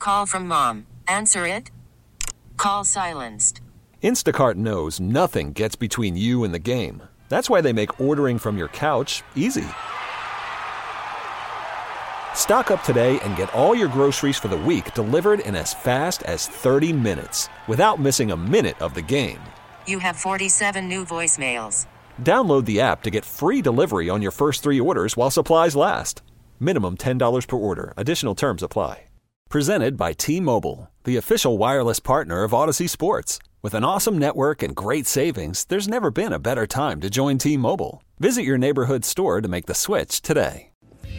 call from mom. Answer it. Call silenced. Instacart knows nothing gets between you and the game. That's why they make ordering from your couch easy. Stock up today and get all your groceries for the week delivered in as fast as 30 minutes without missing a minute of the game. You have 47 new voicemails. Download the app to get free delivery on your first 3 orders while supplies last. Minimum $10 per order. Additional terms apply. Presented by T-Mobile, the official wireless partner of Odyssey Sports. With an awesome network and great savings, there's never been a better time to join T-Mobile. Visit your neighborhood store to make the switch today.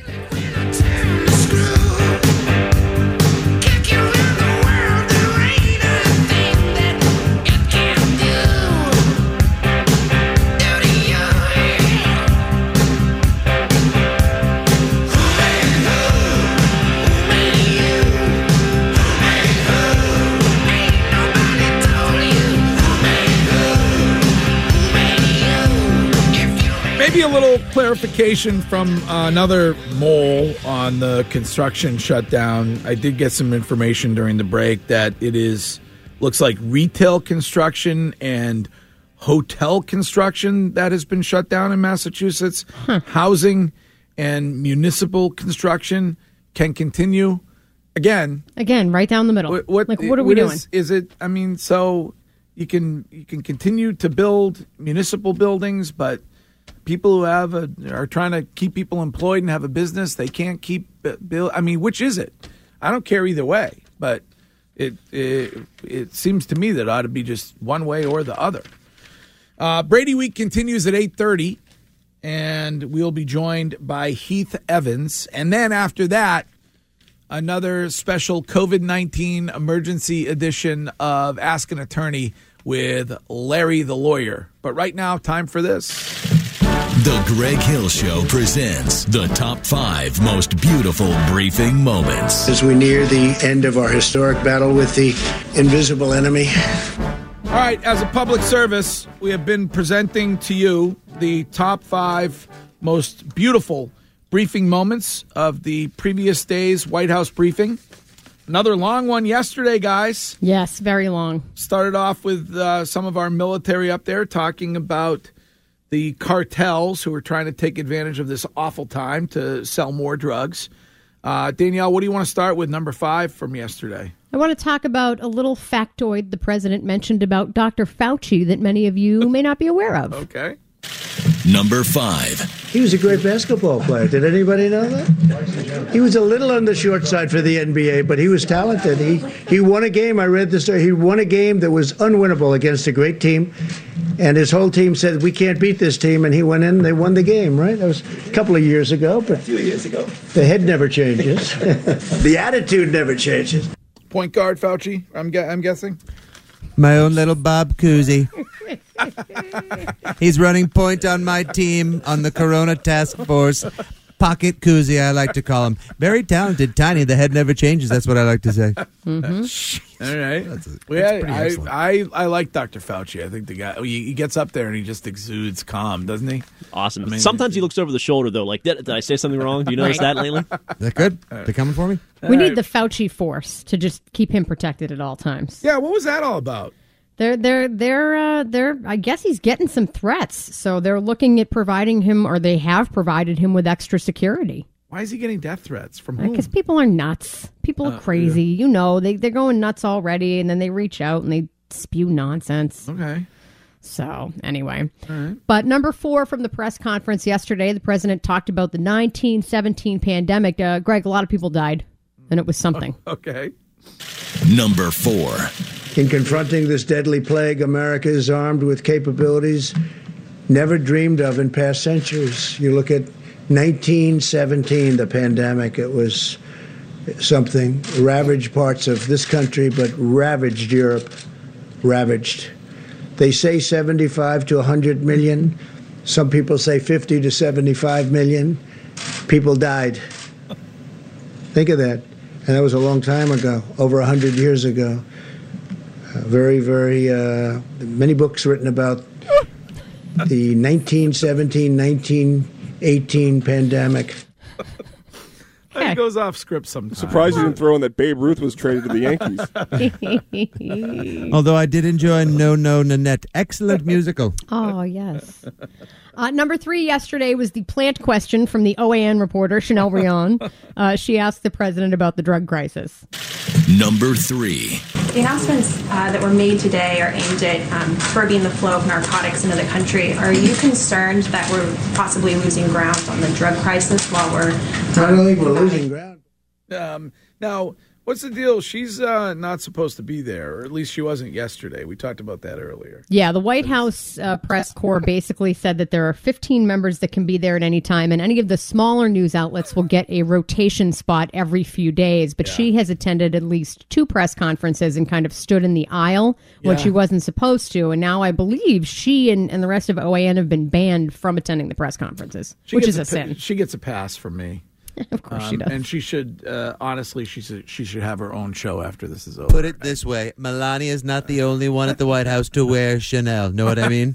Maybe a little clarification from another mole on the construction shutdown. I did get some information during the break that looks like retail construction and hotel construction that has been shut down in Massachusetts. Housing and municipal construction can continue. Again, right down the middle. What are we doing? Is it? I mean, so you can continue to build municipal buildings, but people who are trying to keep people employed and have a business, they can't keep build. I mean, which is it? I don't care either way, but it seems to me that it ought to be just one way or the other. Brady Week continues at 8:30, and we'll be joined by Heath Evans, and then after that, another special COVID-19 emergency edition of Ask an Attorney with Larry the Lawyer. But right now, time for this. The Greg Hill Show presents the top 5 most beautiful briefing moments. As we near the end of our historic battle with the invisible enemy. All right, as a public service, we have been presenting to you the top 5 most beautiful briefing moments of the previous day's White House briefing. Another long one yesterday, guys. Yes, very long. Started off with some of our military up there talking about the cartels who are trying to take advantage of this awful time to sell more drugs. Danielle, what do you want to start with, number 5 from yesterday? I want to talk about a little factoid the president mentioned about Dr. Fauci that many of you may not be aware of. Okay. Number 5. He was a great basketball player. Did anybody know that? He was a little on the short side for the NBA, but he was talented. He won a game. I read the story. He won a game that was unwinnable against a great team. And his whole team said, we can't beat this team. And he went in and they won the game, right? That was a couple of years ago. But a few years ago. The head never changes. The attitude never changes. Point guard, Fauci, I'm guessing. My own little Bob Cousy. He's running point on my team on the Corona Task Force. Pocket Cousy, I like to call him. Very talented, tiny. The head never changes. That's what I like to say. Mm-hmm. All right. I like Dr. Fauci. I think the guy, he gets up there and he just exudes calm, doesn't he? Awesome. I mean, sometimes he looks over the shoulder, though. Like, did I say something wrong? Do you notice that lately? That good? They coming for me? We need the Fauci force to just keep him protected at all times. Yeah, what was that all about? I guess he's getting some threats, so they're looking at providing him, or they have provided him with extra security. Why is he getting death threats? From whom? Because people are nuts. People are crazy. Yeah. You know, they're going nuts already, and then they reach out and they spew nonsense. Okay. So, anyway. All right. But number 4 from the press conference yesterday, the president talked about the 1917 pandemic. Greg, a lot of people died, and it was something. Okay. Number 4. In confronting this deadly plague, America is armed with capabilities never dreamed of in past centuries. You look at 1917, the pandemic, it was something. Ravaged parts of this country, but ravaged Europe. Ravaged. They say 75 to 100 million. Some people say 50 to 75 million. People died. Think of that. And that was a long time ago, over 100 years ago. Very, very, many books written about the 1917, 1918 pandemic. I Okay. He goes off script sometimes. Surprised you didn't throw in that Babe Ruth was traded to the Yankees. Although I did enjoy No No Nanette. Excellent musical. Oh, yes. Number 3 yesterday was the plant question from the OAN reporter, Chanel Rion. She asked the president about the drug crisis. Number 3. The announcements that were made today are aimed at curbing the flow of narcotics into the country. Are you concerned that we're possibly losing ground on the drug crisis while we're... I don't think we're losing ground. Now, what's the deal? She's not supposed to be there, or at least she wasn't yesterday. We talked about that earlier. Yeah, the White House press corps basically said that there are 15 members that can be there at any time, and any of the smaller news outlets will get a rotation spot every few days. But she has attended at least 2 press conferences and kind of stood in the aisle when she wasn't supposed to. And now I believe she and the rest of OAN have been banned from attending the press conferences, which is a sin. She gets a pass from me. Of course she does. And she should, honestly, she should have her own show after this is over. Put it this way, Melania's not the only one at the White House to wear Chanel. Know what I mean?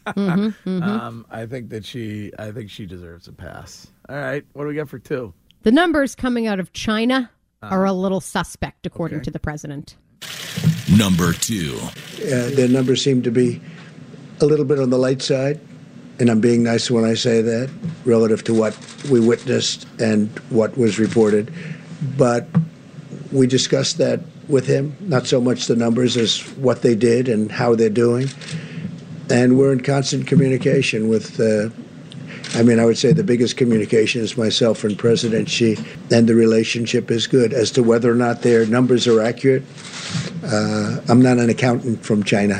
I think she deserves a pass. All right, what do we got for 2? The numbers coming out of China are a little suspect, according to the president. Number 2. Their numbers seem to be a little bit on the light side. And I'm being nice when I say that, relative to what we witnessed and what was reported. But we discussed that with him, not so much the numbers as what they did and how they're doing. And we're in constant communication with, I would say the biggest communication is myself and President Xi, and the relationship is good. As to whether or not their numbers are accurate, I'm not an accountant from China.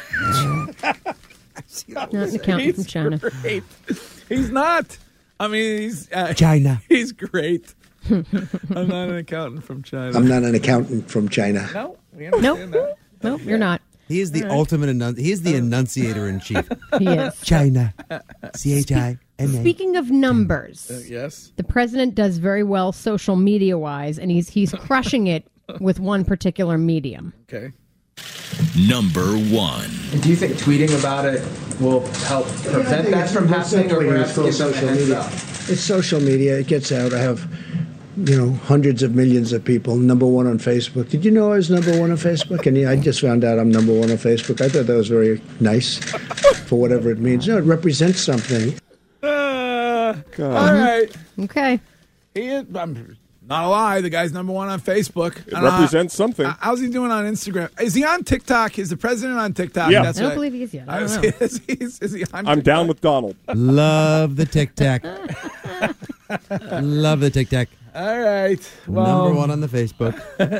Not an accountant from China. Great. He's not. He's China. He's great. I'm not an accountant from China. I'm not an accountant from China. No, we understand that. No, you're not. He is the ultimate he is the enunciator in chief. He is. China. CHINA. Speaking of numbers, yes, the president does very well social media wise, and he's crushing it with one particular medium. Okay. Number 1. And do you think tweeting about it will help prevent that from happening, or perhaps give them a heads up? It's social media. It gets out. I have, hundreds of millions of people. Number 1 on Facebook. Did you know I was number 1 on Facebook? And I just found out I'm number 1 on Facebook. I thought that was very nice for whatever it means. No, it represents something. All right. Okay. He is, I'm not a lie. The guy's number 1 on Facebook. It represents something. How's he doing on Instagram? Is he on TikTok? Is the president on TikTok? Yeah. I don't believe he is yet. I don't know. Is he on I'm TikTok? down with Donald. Love the Tic Tac. Love the Tic Tac. All right. Well, Number 1 on the Facebook.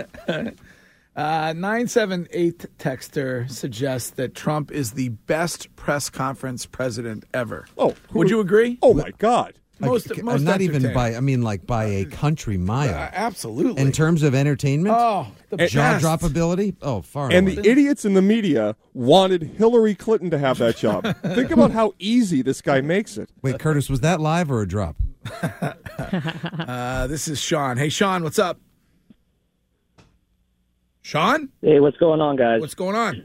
978 texter suggests that Trump is the best press conference president ever. Oh, would you agree? Oh my God. Most not even entertaining. by a country mile. Absolutely. In terms of entertainment, the jaw best. drop ability, far And away. the idiots in the media wanted Hillary Clinton to have that job. Think about how easy this guy makes it. Wait, Curtis, was that live or a drop? This is Sean. Hey, Sean, what's up? Sean? Hey, what's going on, guys? What's going on?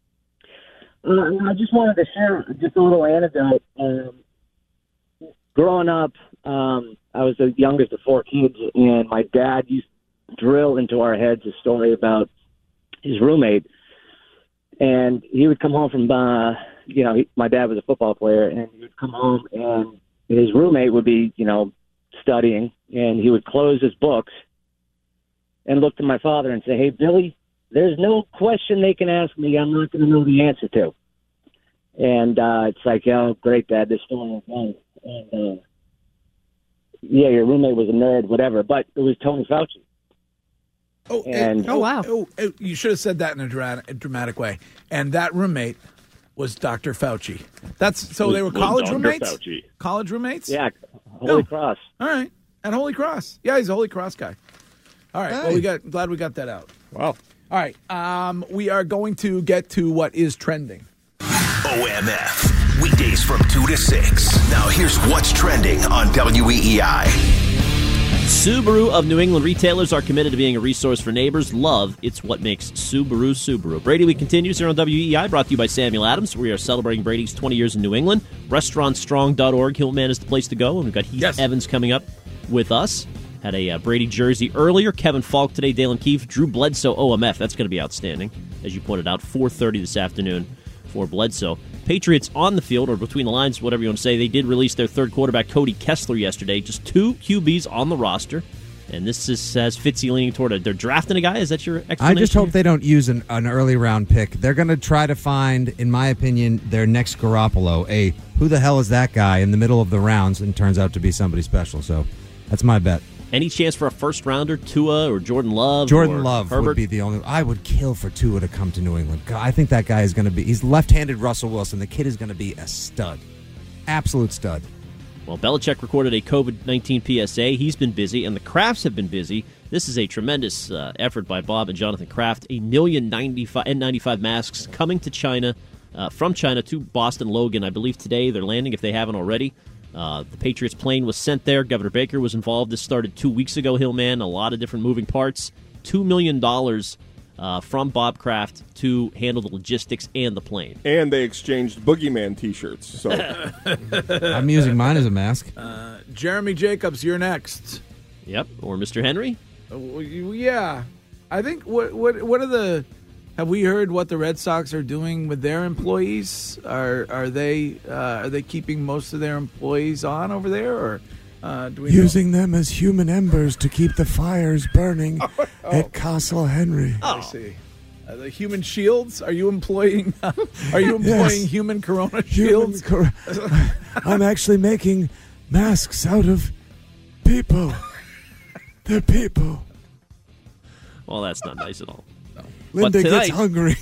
I just wanted to share just a little anecdote. Growing up, I was the youngest of 4 kids, and my dad used to drill into our heads a story about his roommate. And he would come home from, my dad was a football player, and he would come home, and his roommate would be, studying, and he would close his books and look to my father and say, "Hey, Billy, there's no question they can ask me I'm not going to know the answer to." And it's like, "Oh, great, Dad, this story is nice." And your roommate was a nerd, whatever, but it was Tony Fauci. Wow. You should have said that in a dramatic way. And that roommate was Dr. Fauci. They were college Dr. roommates? Fauci. College roommates? Yeah, Holy Cross. All right. At Holy Cross. Yeah, he's a Holy Cross guy. All right. Hey. Well, glad we got that out. Wow. All right. We are going to get to what is trending. OMF. Weekdays from 2 to 6. Now here's what's trending on WEEI. Subaru of New England retailers are committed to being a resource for neighbors. Love, it's what makes Subaru Subaru. Brady Week continues here on WEEI, brought to you by Samuel Adams. We are celebrating Brady's 20 years in New England. RestaurantStrong.org. Hillman is the place to go. And we've got Heath Evans coming up with us. had a Brady jersey earlier. Kevin Falk today, Dalen Keefe, Drew Bledsoe, OMF. That's going to be outstanding, as you pointed out, 4:30 this afternoon for Bledsoe. Patriots on the field, or between the lines, whatever you want to say, they did release their third quarterback, Cody Kessler, yesterday. Just 2 QBs on the roster. And this has Fitzy leaning toward they're drafting a guy? Is that your explanation? I just hope they don't use an early round pick. They're going to try to find, in my opinion, their next Garoppolo. Who the hell is that guy in the middle of the rounds, and turns out to be somebody special. So that's my bet. Any chance for a first rounder, Tua or Jordan Love? Jordan Love Herbert? would be the only. I would kill for Tua to come to New England. God, I think that guy is going to be. He's left-handed Russell Wilson. The kid is going to be a stud, absolute stud. Well, Belichick recorded a COVID-19 PSA. He's been busy, and the Krafts have been busy. This is a tremendous effort by Bob and Jonathan Kraft. 1,095,000 N95 masks coming to China, from China to Boston Logan. I believe today they're landing, if they haven't already. The Patriots plane was sent there. Governor Baker was involved. This started 2 weeks ago, Hillman. A lot of different moving parts. $2 million from Bob Kraft to handle the logistics and the plane. And they exchanged Boogeyman T-shirts. So I'm using mine as a mask. Jeremy Jacobs, you're next. Yep, or Mr. Henry. Yeah, I think what are the? Have we heard what the Red Sox are doing with their employees? Are they keeping most of their employees on over there, or do we using them as human embers to keep the fires burning at Castle Henry? I see. The human shields? Are you employing? Are you employing human corona shields? I'm actually making masks out of people. They're people. Well, that's not nice at all. Linda gets hungry.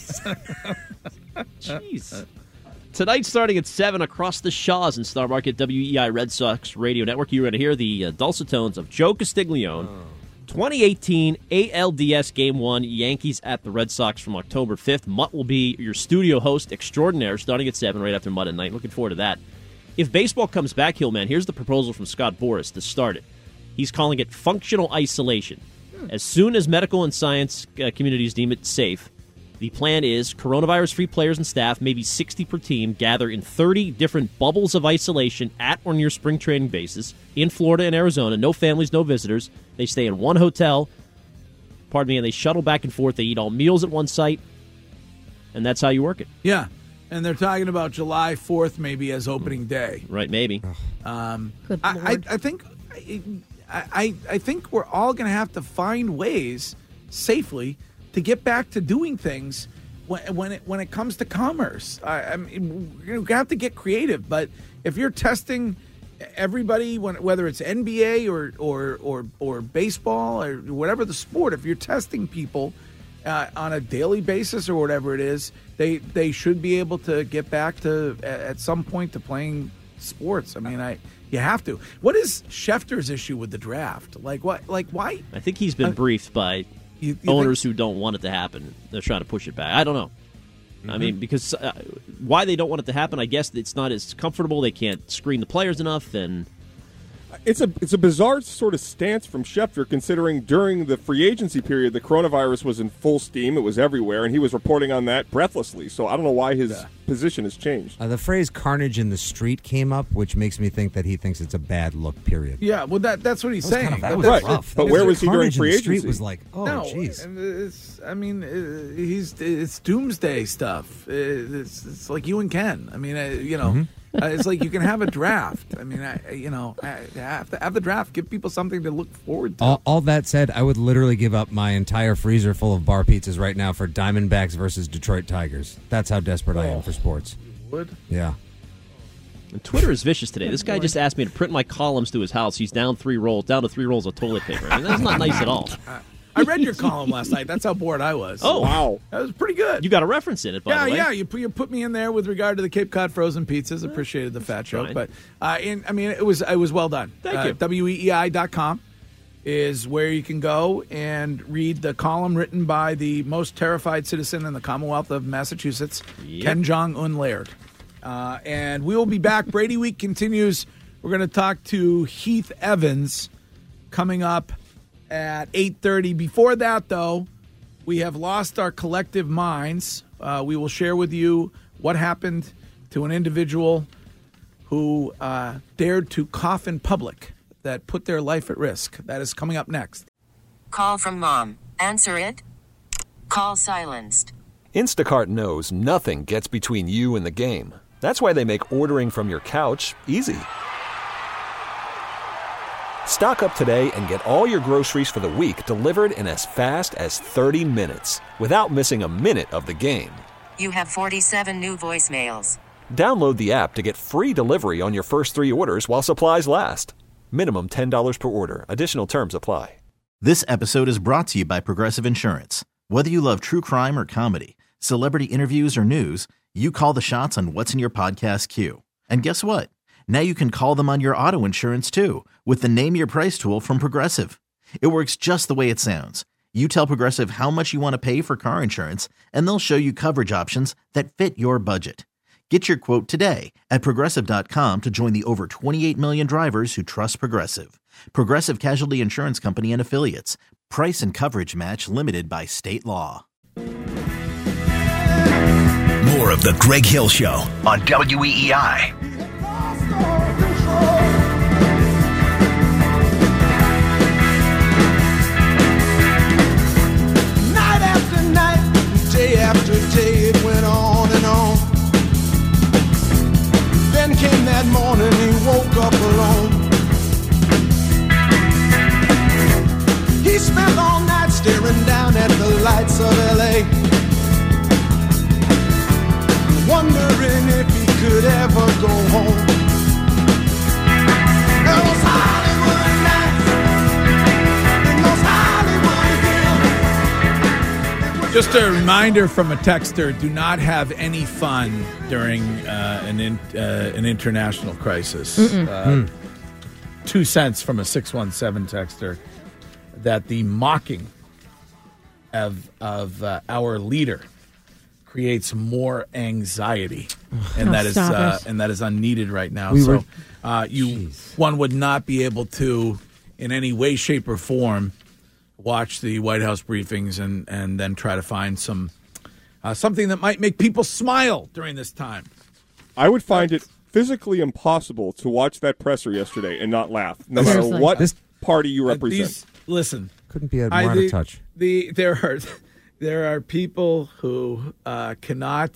Jeez. Tonight, starting at 7, across the Shaws in Star Market, WEI Red Sox Radio Network, you're going to hear the dulcet tones of Joe Castiglione. 2018 ALDS Game 1, Yankees at the Red Sox from October 5th. Mutt will be your studio host extraordinaire starting at 7, right after Mutt at night. Looking forward to that. If baseball comes back, Hillman, here's the proposal from Scott Boras to start it. He's calling it functional isolation. As soon as medical and science communities deem it safe, the plan is coronavirus-free players and staff, maybe 60 per team, gather in 30 different bubbles of isolation at or near spring training bases in Florida and Arizona. No families, no visitors. They stay in one hotel, and they shuttle back and forth. They eat all meals at one site, and that's how you work it. Yeah, and they're talking about July 4th maybe as opening day. Right, maybe. Good I think... I think we're all going to have to find ways safely to get back to doing things when it comes to commerce. I mean, you're going to have to get creative. But if you're testing everybody, whether it's NBA or baseball or whatever the sport, if you're testing people on a daily basis or whatever it is, they should be able to get back to at some point to playing sports. I mean, you have to. What is Schefter's issue with the draft? Like what? Like why? I think he's been briefed by owners who don't want it to happen. They're trying to push it back. I don't know. Mm-hmm. I mean, because why they don't want it to happen? I guess it's not as comfortable. They can't screen the players enough, and it's a bizarre sort of stance from Schefter, considering during the free agency period, the coronavirus was in full steam. It was everywhere, and he was reporting on that breathlessly. So I don't know why his position has changed. The phrase carnage in the street came up, which makes me think that he thinks it's a bad look, period. Yeah, well, that's what he's saying. That was rough. But where was he during free agency? Street was like, oh, jeez. It's doomsday stuff. It's like you and Ken. I mean, it's like you can have a draft. I mean, have to have the draft. Give people something to look forward to. All that said, I would literally give up my entire freezer full of bar pizzas right now for Diamondbacks versus Detroit Tigers. That's how desperate I am for sports. You would? Yeah. And Twitter is vicious today. This guy just asked me to print my columns to his house. He's down to 3 rolls of toilet paper. I mean, that's not nice at all. I read your column last night. That's how bored I was. Oh, wow. That was pretty good. You got a reference in it, by the way. Yeah, you put me in there with regard to the Cape Cod frozen pizzas. Appreciated the fat joke. But, it was well done. Thank you. WEEI.com is where you can go and read the column written by the most terrified citizen in the Commonwealth of Massachusetts, Ken Jong-un Laird. And we will be back. Brady Week continues. We're going to talk to Heath Evans coming up at 8:30. Before that, though, we have lost our collective minds. We will share with you what happened to an individual who dared to cough in public that put their life at risk. That is coming up next. Call from mom. Answer it. Call silenced. Instacart knows nothing gets between you and the game. That's why they make ordering from your couch easy. Stock up today and get all your groceries for the week delivered in as fast as 30 minutes without missing a minute of the game. You have 47 new voicemails. Download the app to get free delivery on your first 3 orders while supplies last. Minimum $10 per order. Additional terms apply. This episode is brought to you by Progressive Insurance. Whether you love true crime or comedy, celebrity interviews or news, you call the shots on what's in your podcast queue. And guess what? Now you can call them on your auto insurance too with the Name Your Price tool from Progressive. It works just the way it sounds. You tell Progressive how much you want to pay for car insurance, and they'll show you coverage options that fit your budget. Get your quote today at Progressive.com to join the over 28 million drivers who trust Progressive. Progressive Casualty Insurance Company and Affiliates. Price and coverage match limited by state law. More of The Greg Hill Show on WEEI. Night after night, day after day, it went on and on. Then came that morning, he woke up alone. He spent all night staring down at the lights of L.A., wondering if he could ever go home. Those Hollywood nights, in those Hollywood hills. Just a reminder from a texter, do not have any fun during an international crisis. 2 cents from a 617 texter that the mocking of our leader creates more anxiety, and that is unneeded right now. One would not be able to, in any way, shape, or form, watch the White House briefings and then try to find something that might make people smile during this time. I would find it physically impossible to watch that presser yesterday and not laugh, no matter what party you represent. Listen, couldn't be more out of touch. There are people who cannot,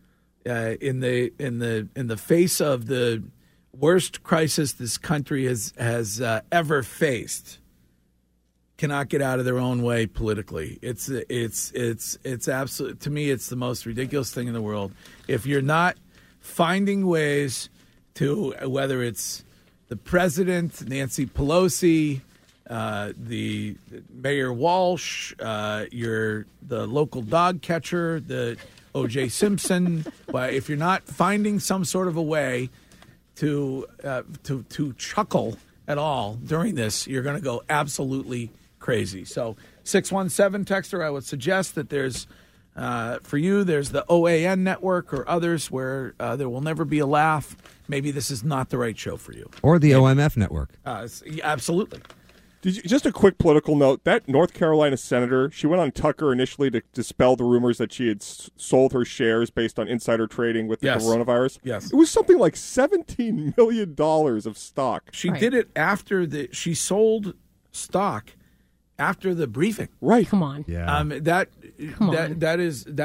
in the face of the worst crisis this country has ever faced, cannot get out of their own way politically. It's absolute, to me, it's the most ridiculous thing in the world. If you're not finding ways to, whether it's the president, Nancy Pelosi, the Mayor Walsh, the local dog catcher, the O.J. Simpson. If you're not finding some sort of a way to chuckle at all during this, you're going to go absolutely crazy. So 617 texter, I would suggest that there's for you, there's the OAN network or others where there will never be a laugh. Maybe this is not the right show for you. Or the OMF network. Absolutely. Just a quick political note. That North Carolina senator, she went on Tucker initially to dispel the rumors that she had sold her shares based on insider trading with the coronavirus. Yes. It was something like $17 million of stock. She did it after she sold stock after the briefing. Right. Come on. Yeah. That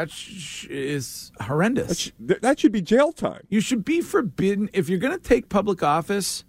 is horrendous. That should be jail time. You should be forbidden if you're going to take public office.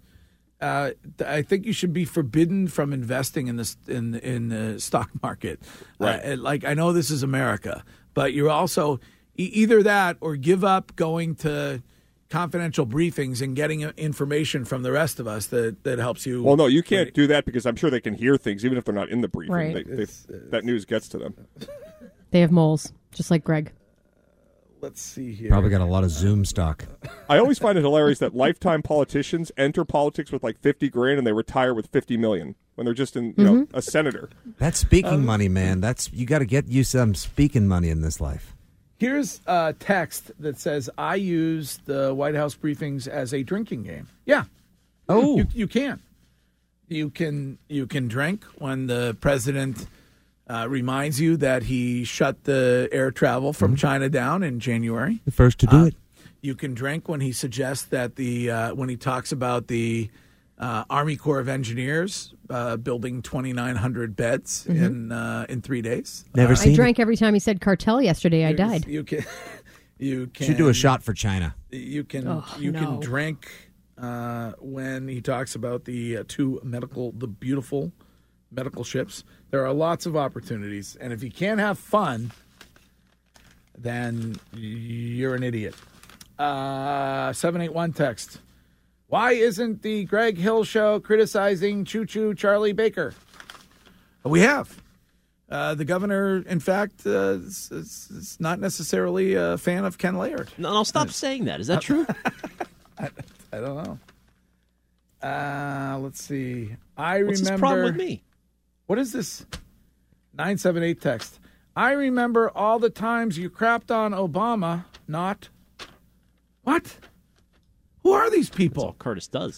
I think you should be forbidden from investing in the stock market. Right. I know this is America, but you're also either that or give up going to confidential briefings and getting information from the rest of us that helps you. Well, no, you can't do that because I'm sure they can hear things even if they're not in the briefing. Right. That news gets to them. They have moles, just like Greg. Let's see here. Probably got a lot of Zoom stock. I always find it hilarious that lifetime politicians enter politics with like $50,000 and they retire with $50 million when they're just a senator. That's speaking money, man. You got to get you some speaking money in this life. Here's a text that says, I use the White House briefings as a drinking game. Yeah. Oh. You can. You can drink when the president reminds you that he shut the air travel from China down in January. The first to do it. You can drink when he suggests that when he talks about the Army Corps of Engineers building 2,900 beds in 3 days. Never seen I drank every time he said cartel yesterday. I died. You can Should do a shot for China. You can can drink when he talks about the the beautiful medical ships. There are lots of opportunities, and if you can't have fun, then you're an idiot. 781 text. Why isn't the Greg Hill Show criticizing Choo Choo Charlie Baker? We have. The governor, in fact, is not necessarily a fan of Ken Laird. No, stop saying that. Is that true? I don't know. Let's see. What's his problem with me? What is this? 978 text. I remember all the times you crapped on Obama, not... What? Who are these people? That's all Curtis does.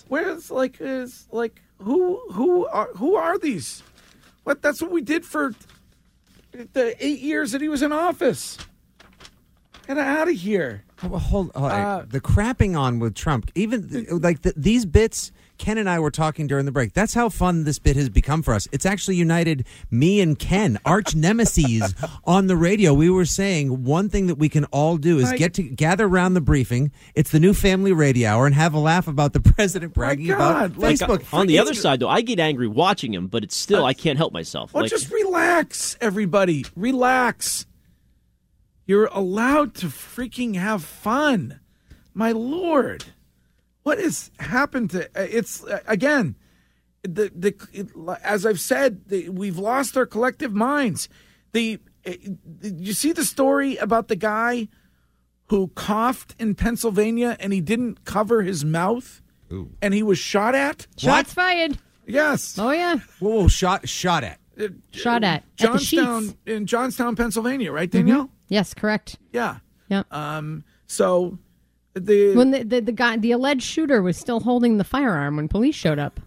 Who are these? What? That's what we did for the 8 years that he was in office. Get out of here. Hold on. The crapping on with Trump, even these bits, Ken and I were talking during the break. That's how fun this bit has become for us. It's actually united me and Ken, arch nemeses, on the radio. We were saying one thing that we can all do is gather around the briefing. It's the new family radio hour and have a laugh about the president bragging about Facebook. On the other side, though, I get angry watching him, but it's still, I can't help myself. Well, just relax, everybody. Relax. You're allowed to freaking have fun. My Lord. What has happened to it's again? As I've said, we've lost our collective minds. You see the story about the guy who coughed in Pennsylvania and he didn't cover his mouth, and he was shot at. Shots fired. Yes. Oh yeah. Whoa! Shot at. Shot at In Johnstown, Pennsylvania, right, Danielle? Mm-hmm. Yes, correct. Yeah. Yeah. So. When the guy, the alleged shooter, was still holding the firearm when police showed up.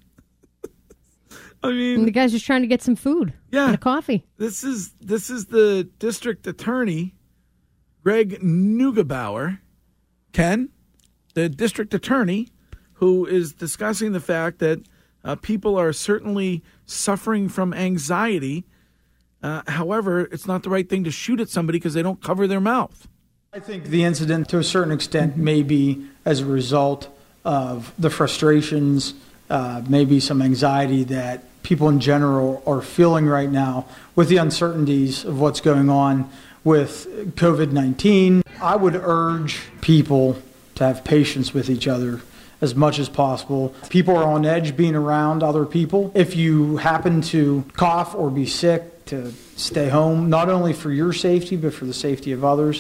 I mean, and the guy's just trying to get some food and a coffee. This is the district attorney, Greg Neugebauer, Ken, the district attorney, who is discussing the fact that people are certainly suffering from anxiety. However, it's not the right thing to shoot at somebody because they don't cover their mouth. I think the incident, to a certain extent, may be as a result of the frustrations, maybe some anxiety that people in general are feeling right now with the uncertainties of what's going on with COVID-19. I would urge people to have patience with each other as much as possible. People are on edge being around other people. If you happen to cough or be sick, to stay home, not only for your safety, but for the safety of others.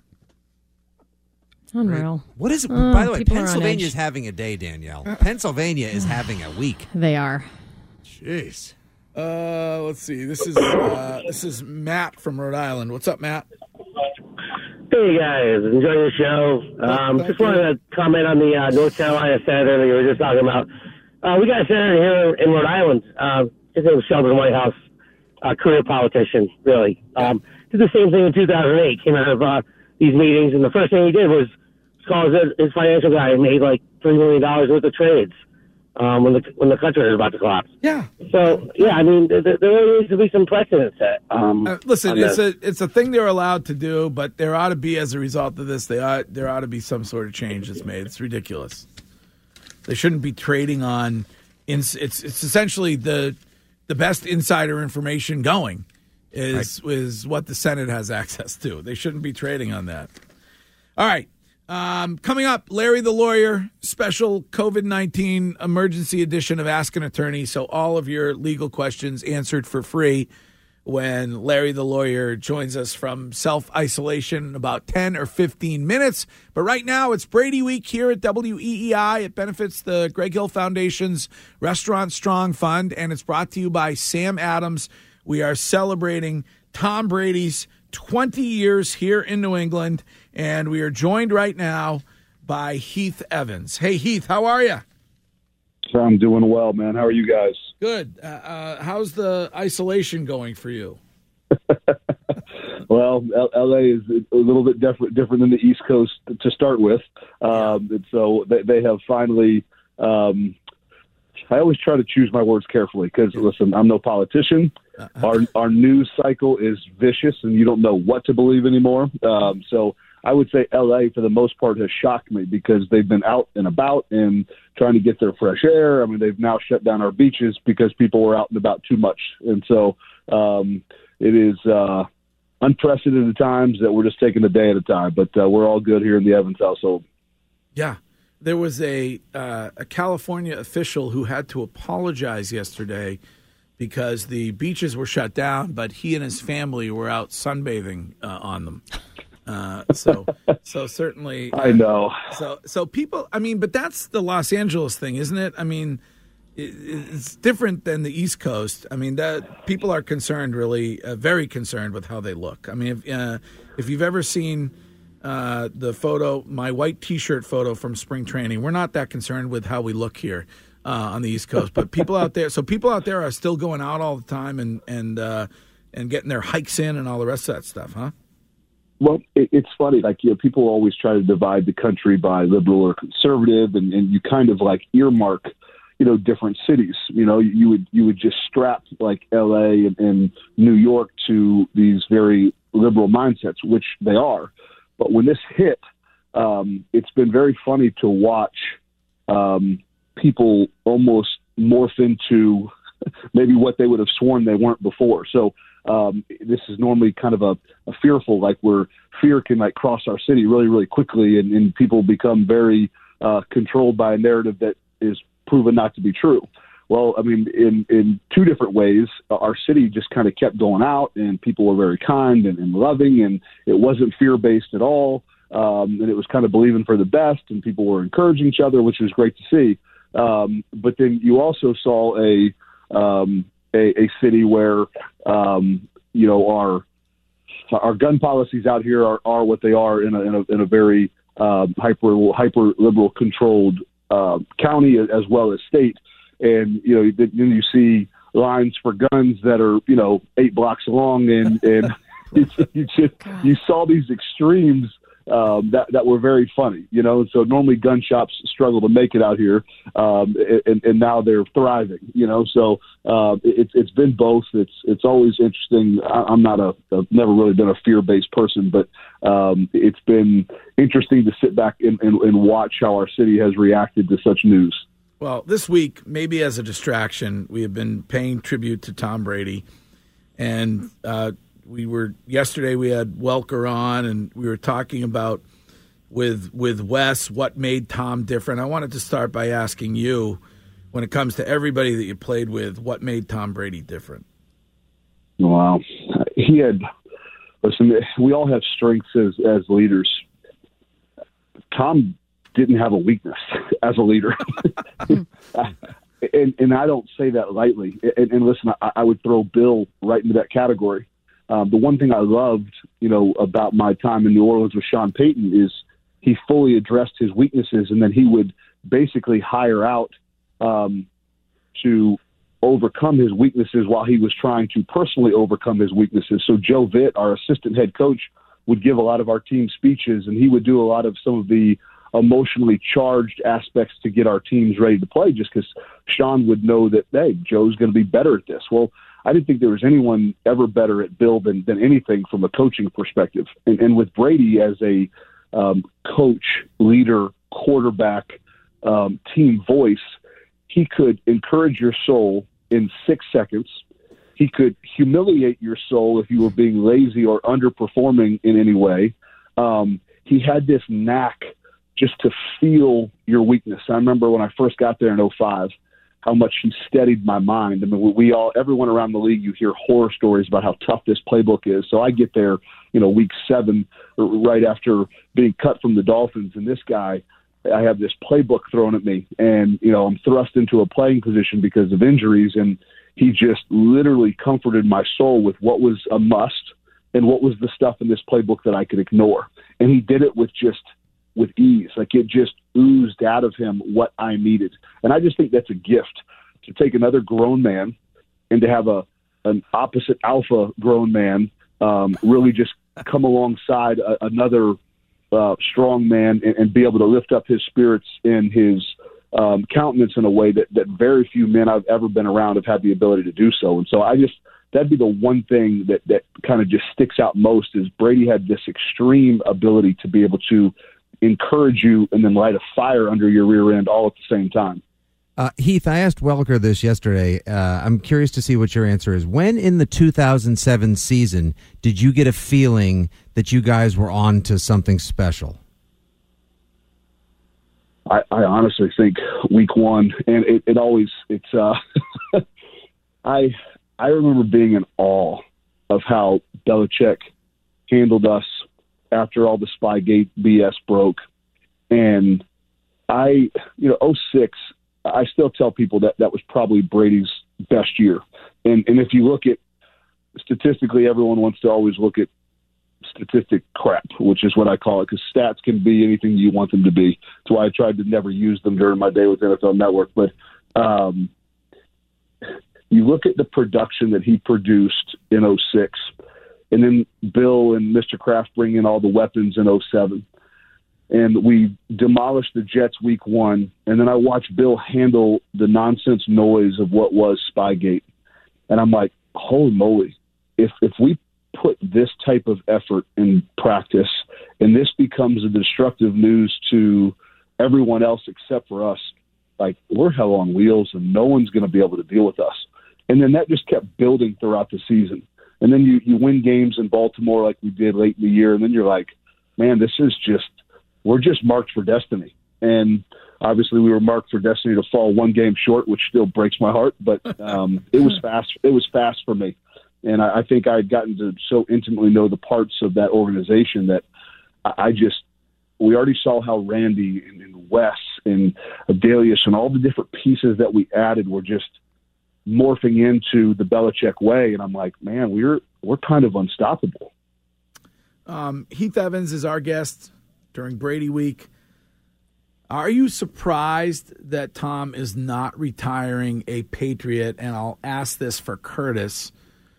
Unreal. What is it? By the way, Pennsylvania is having a day, Danielle. Pennsylvania is having a week. They are. Jeez. Let's see. This is Matt from Rhode Island. What's up, Matt? Hey guys, enjoying the show. Just wanted to comment on the North Carolina senator that you were just talking about. We got a senator here in Rhode Island. His name was Sheldon Whitehouse, a career politician, really. Did the same thing in 2008. Came out of these meetings, and the first thing he did was call his financial guy and made like $3 million worth of trades when the country was about to collapse. Yeah. So I mean, there really needs to be some precedent set. Listen, it's a thing they're allowed to do, but there ought to be, as a result of this, there ought to be some sort of change that's made. It's ridiculous. They shouldn't be trading on. It's essentially the best insider information going is what the Senate has access to. They shouldn't be trading on that. All right. Coming up, Larry the Lawyer, special COVID-19 emergency edition of Ask an Attorney. So all of your legal questions answered for free when Larry the Lawyer joins us from self-isolation in about 10 or 15 minutes. But right now, it's Brady Week here at WEEI. It benefits the Greg Hill Foundation's Restaurant Strong Fund, and it's brought to you by Sam Adams. We are celebrating Tom Brady's 20 years here in New England, and we are joined right now by Heath Evans. Hey, Heath, how are you? So I'm doing well, man. How are you guys? Good. How's the isolation going for you? Well, LA is a little bit different than the East Coast to start with. So they have finally I always try to choose my words carefully because, listen, I'm no politician. Our news cycle is vicious, and you don't know what to believe anymore. So I would say L.A., for the most part, has shocked me because they've been out and about and trying to get their fresh air. I mean, they've now shut down our beaches because people were out and about too much. And so it is unprecedented times that we're just taking a day at a time. But we're all good here in the Evans household. Yeah. There was a California official who had to apologize yesterday because the beaches were shut down, but he and his family were out sunbathing on them. So certainly, I know. So people, I mean, but that's the Los Angeles thing, isn't it? I mean, it's different than the East Coast. I mean, that people are concerned, really, very concerned with how they look. I mean, if you've ever seen the photo, my white T-shirt photo from spring training, we're not that concerned with how we look here on the East Coast. But people out there are still going out all the time and getting their hikes in and all the rest of that stuff, huh? Well, it's funny. Like, people always try to divide the country by liberal or conservative, and you kind of like earmark, different cities. You would just strap like L.A. and New York to these very liberal mindsets, which they are. But when this hit, it's been very funny to watch people almost morph into maybe what they would have sworn they weren't before. So this is normally kind of a fearful, like where fear can like cross our city really, really quickly, and people become very controlled by a narrative that is proven not to be true. Well, I mean, in two different ways, our city just kind of kept going out, and people were very kind and loving, and it wasn't fear-based at all, and it was kind of believing for the best, and people were encouraging each other, which was great to see. But then you also saw a city where, our gun policies out here are what they are in a very hyper liberal controlled county as well as state. And, then you see lines for guns that are, 8 blocks long, and you saw these extremes that were very funny, and so normally gun shops struggle to make it out here, and now they're thriving, so it's been both. It's always interesting. I'm not I've never really been a fear-based person, but it's been interesting to sit back and watch how our city has reacted to such news. Well, this week, maybe as a distraction, we have been paying tribute to Tom Brady, and yesterday we had Welker on, and we were talking about with Wes what made Tom different. I wanted to start by asking you, when it comes to everybody that you played with, what made Tom Brady different? Wow, listen, we all have strengths as leaders. Tom didn't have a weakness as a leader. And I don't say that lightly. And listen, I would throw Bill right into that category. The one thing I loved, about my time in New Orleans with Sean Payton is he fully addressed his weaknesses, and then he would basically hire out to overcome his weaknesses while he was trying to personally overcome his weaknesses. So Joe Vitt, our assistant head coach, would give a lot of our team speeches, and he would do a lot of some of the emotionally charged aspects to get our teams ready to play, just because Sean would know that, hey, Joe's going to be better at this. Well, I didn't think there was anyone ever better at Bill than anything from a coaching perspective. And with Brady as a coach, leader, quarterback, team voice, he could encourage your soul in 6 seconds. He could humiliate your soul if you were being lazy or underperforming in any way. He had this knack just to feel your weakness. I remember when I first got there in 2005, how much he steadied my mind. I mean, everyone around the league, you hear horror stories about how tough this playbook is. So I get there, week 7, right after being cut from the Dolphins, and this guy, I have this playbook thrown at me, and, I'm thrust into a playing position because of injuries, and he just literally comforted my soul with what was a must and what was the stuff in this playbook that I could ignore. And he did it with ease. Like, it just oozed out of him what I needed. And I just think that's a gift, to take another grown man and to have an opposite alpha grown man really just come alongside another strong man and be able to lift up his spirits and his countenance in a way that very few men I've ever been around have had the ability to do so. And so that'd be the one thing that kind of just sticks out most is Brady had this extreme ability to be able to encourage you and then light a fire under your rear end all at the same time. Heath, I asked Welker this yesterday. I'm curious to see what your answer is. When in the 2007 season did you get a feeling that you guys were on to something special? I honestly think week one, and I remember being in awe of how Belichick handled us after all the Spygate BS broke. And 06, I still tell people that was probably Brady's best year. And if you look at statistically, everyone wants to always look at statistic crap, which is what I call it, because stats can be anything you want them to be. That's why I tried to never use them during my day with NFL Network. But you look at the production that he produced in 06, and then Bill and Mr. Kraft bring in all the weapons in 07. And we demolished the Jets week one, and then I watched Bill handle the nonsense noise of what was Spygate. And I'm like, holy moly, if we put this type of effort in practice and this becomes a destructive news to everyone else except for us, like, we're hell on wheels and no one's going to be able to deal with us. And then that just kept building throughout the season. And then you win games in Baltimore like we did late in the year, and then you're like, man, we're just marked for destiny. And obviously we were marked for destiny to fall one game short, which still breaks my heart, but it was fast. It was fast for me. And I think I had gotten to so intimately know the parts of that organization that we already saw how Randy and Wes and Adelius and all the different pieces that we added were just morphing into the Belichick way. And I'm like, man, we're kind of unstoppable. Heath Evans is our guest during Brady Week. Are you surprised that Tom is not retiring a Patriot? And I'll ask this for Curtis.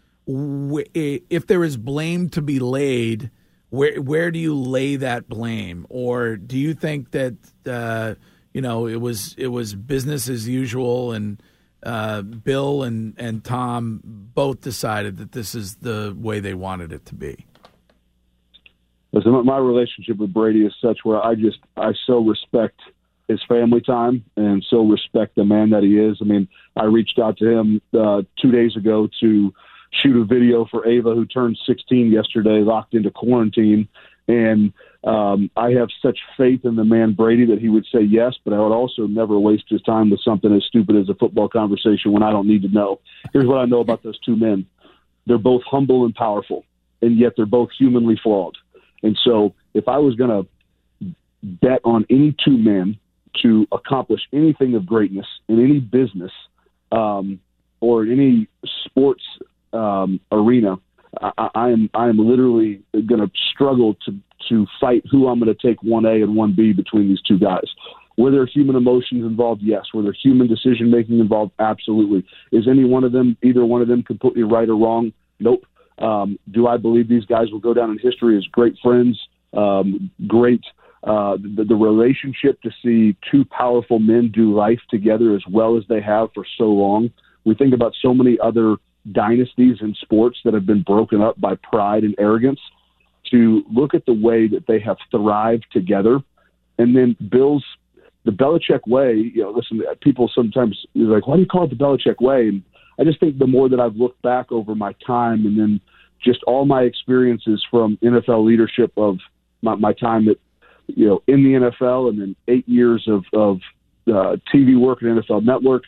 If there is blame to be laid, where do you lay that blame? Or do you think that it was business as usual and Bill and Tom both decided that this is the way they wanted it to be? Listen, my relationship with Brady is such where I so respect his family time and so respect the man that he is. I mean, I reached out to him 2 days ago to shoot a video for Ava, who turned 16 yesterday, locked into quarantine. And I have such faith in the man Brady that he would say yes, but I would also never waste his time with something as stupid as a football conversation when I don't need to know. Here's what I know about those two men. They're both humble and powerful, and yet they're both humanly flawed. And so if I was going to bet on any two men to accomplish anything of greatness in any business or in any sports arena, I am literally going to struggle to fight who I'm going to take 1A and 1B between these two guys. Were there human emotions involved? Yes. Were there human decision-making involved? Absolutely. Is either one of them completely right or wrong? Nope. Do I believe these guys will go down in history as great friends? Great. The relationship to see two powerful men do life together as well as they have for so long. We think about so many other dynasties in sports that have been broken up by pride and arrogance. To look at the way that they have thrived together, and then the Belichick way. Listen, people sometimes are like, "Why do you call it the Belichick way?" And I just think the more that I've looked back over my time, and then just all my experiences from NFL leadership of my time at in the NFL, and then 8 years of TV work at NFL Network,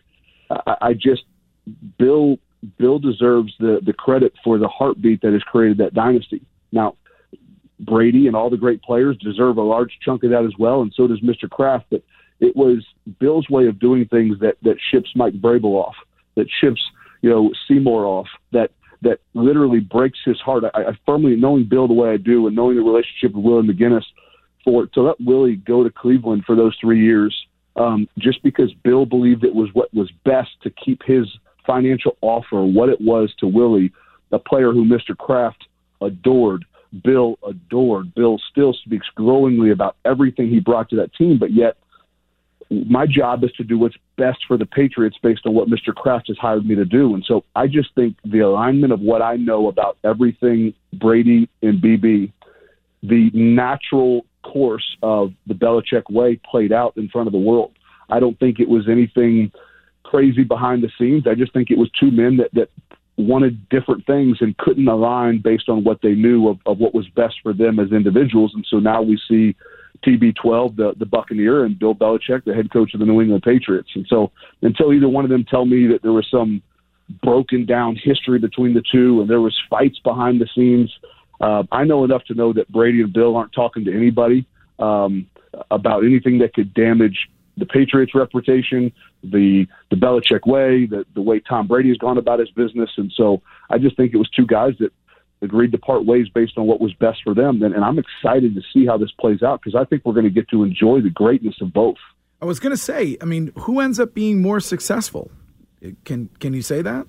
Bill deserves the credit for the heartbeat that has created that dynasty. Now, Brady and all the great players deserve a large chunk of that as well, and so does Mr. Kraft. But it was Bill's way of doing things that ships Mike Vrabel off, that ships Seymour off, that literally breaks his heart. I firmly, knowing Bill the way I do and knowing the relationship with Willie McGinnis, to let Willie go to Cleveland for those 3 years, just because Bill believed it was what was best to keep his financial offer what it was to Willie, a player who Mr. Kraft adored. Bill still speaks glowingly about everything he brought to that team, but yet my job is to do what's best for the Patriots based on what Mr. Kraft has hired me to do. And so I just think the alignment of what I know about everything Brady and BB, the natural course of the Belichick way played out in front of the world. I don't think it was anything crazy behind the scenes. I just think it was two men that wanted different things and couldn't align based on what they knew of what was best for them as individuals. And so now we see TB12, the Buccaneer, and Bill Belichick, the head coach of the New England Patriots. And so until either one of them tell me that there was some broken down history between the two and there was fights behind the scenes, I know enough to know that Brady and Bill aren't talking to anybody about anything that could damage the Patriots' reputation, the Belichick way, the way Tom Brady has gone about his business. And so I just think it was two guys that agreed to part ways based on what was best for them. And I'm excited to see how this plays out because I think we're going to get to enjoy the greatness of both. I was going to say, I mean, who ends up being more successful? Can you say that?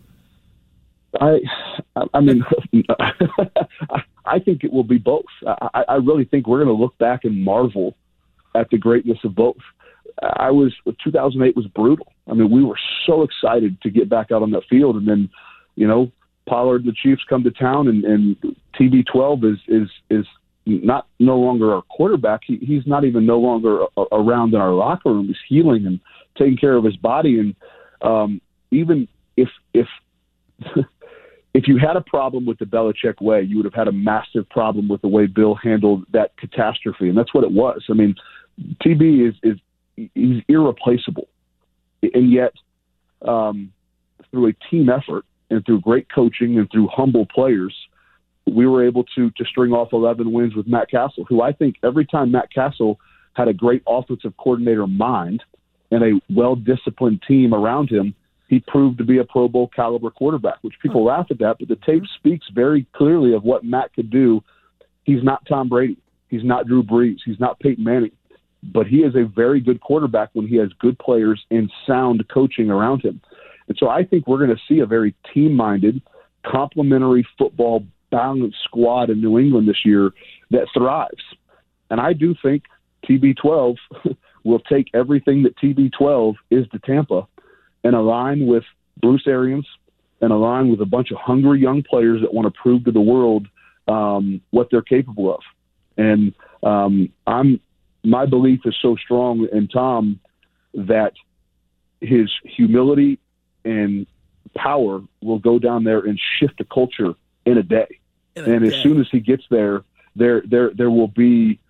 I mean, I think it will be both. I really think we're going to look back and marvel at the greatness of both. 2008 was brutal. I mean, we were so excited to get back out on that field, and then, Pollard and the Chiefs come to town, and TB12 is not no longer our quarterback. He's not even no longer around in our locker room. He's healing and taking care of his body. And even if if you had a problem with the Belichick way, you would have had a massive problem with the way Bill handled that catastrophe, and that's what it was. I mean, TB he's irreplaceable, and yet through a team effort and through great coaching and through humble players, we were able to string off 11 wins with Matt Castle, who I think every time Matt Castle had a great offensive coordinator mind and a well-disciplined team around him, he proved to be a Pro Bowl caliber quarterback, which people laugh at that, but the tape speaks very clearly of what Matt could do. He's not Tom Brady. He's not Drew Brees. He's not Peyton Manning. But he is a very good quarterback when he has good players and sound coaching around him. And so I think we're going to see a very team-minded, complementary football balanced squad in New England this year that thrives. And I do think TB12 will take everything that TB12 is to Tampa and align with Bruce Arians and align with a bunch of hungry young players that want to prove to the world what they're capable of. And my belief is so strong in Tom that his humility and power will go down there and shift the culture in a day. As soon as he gets there will be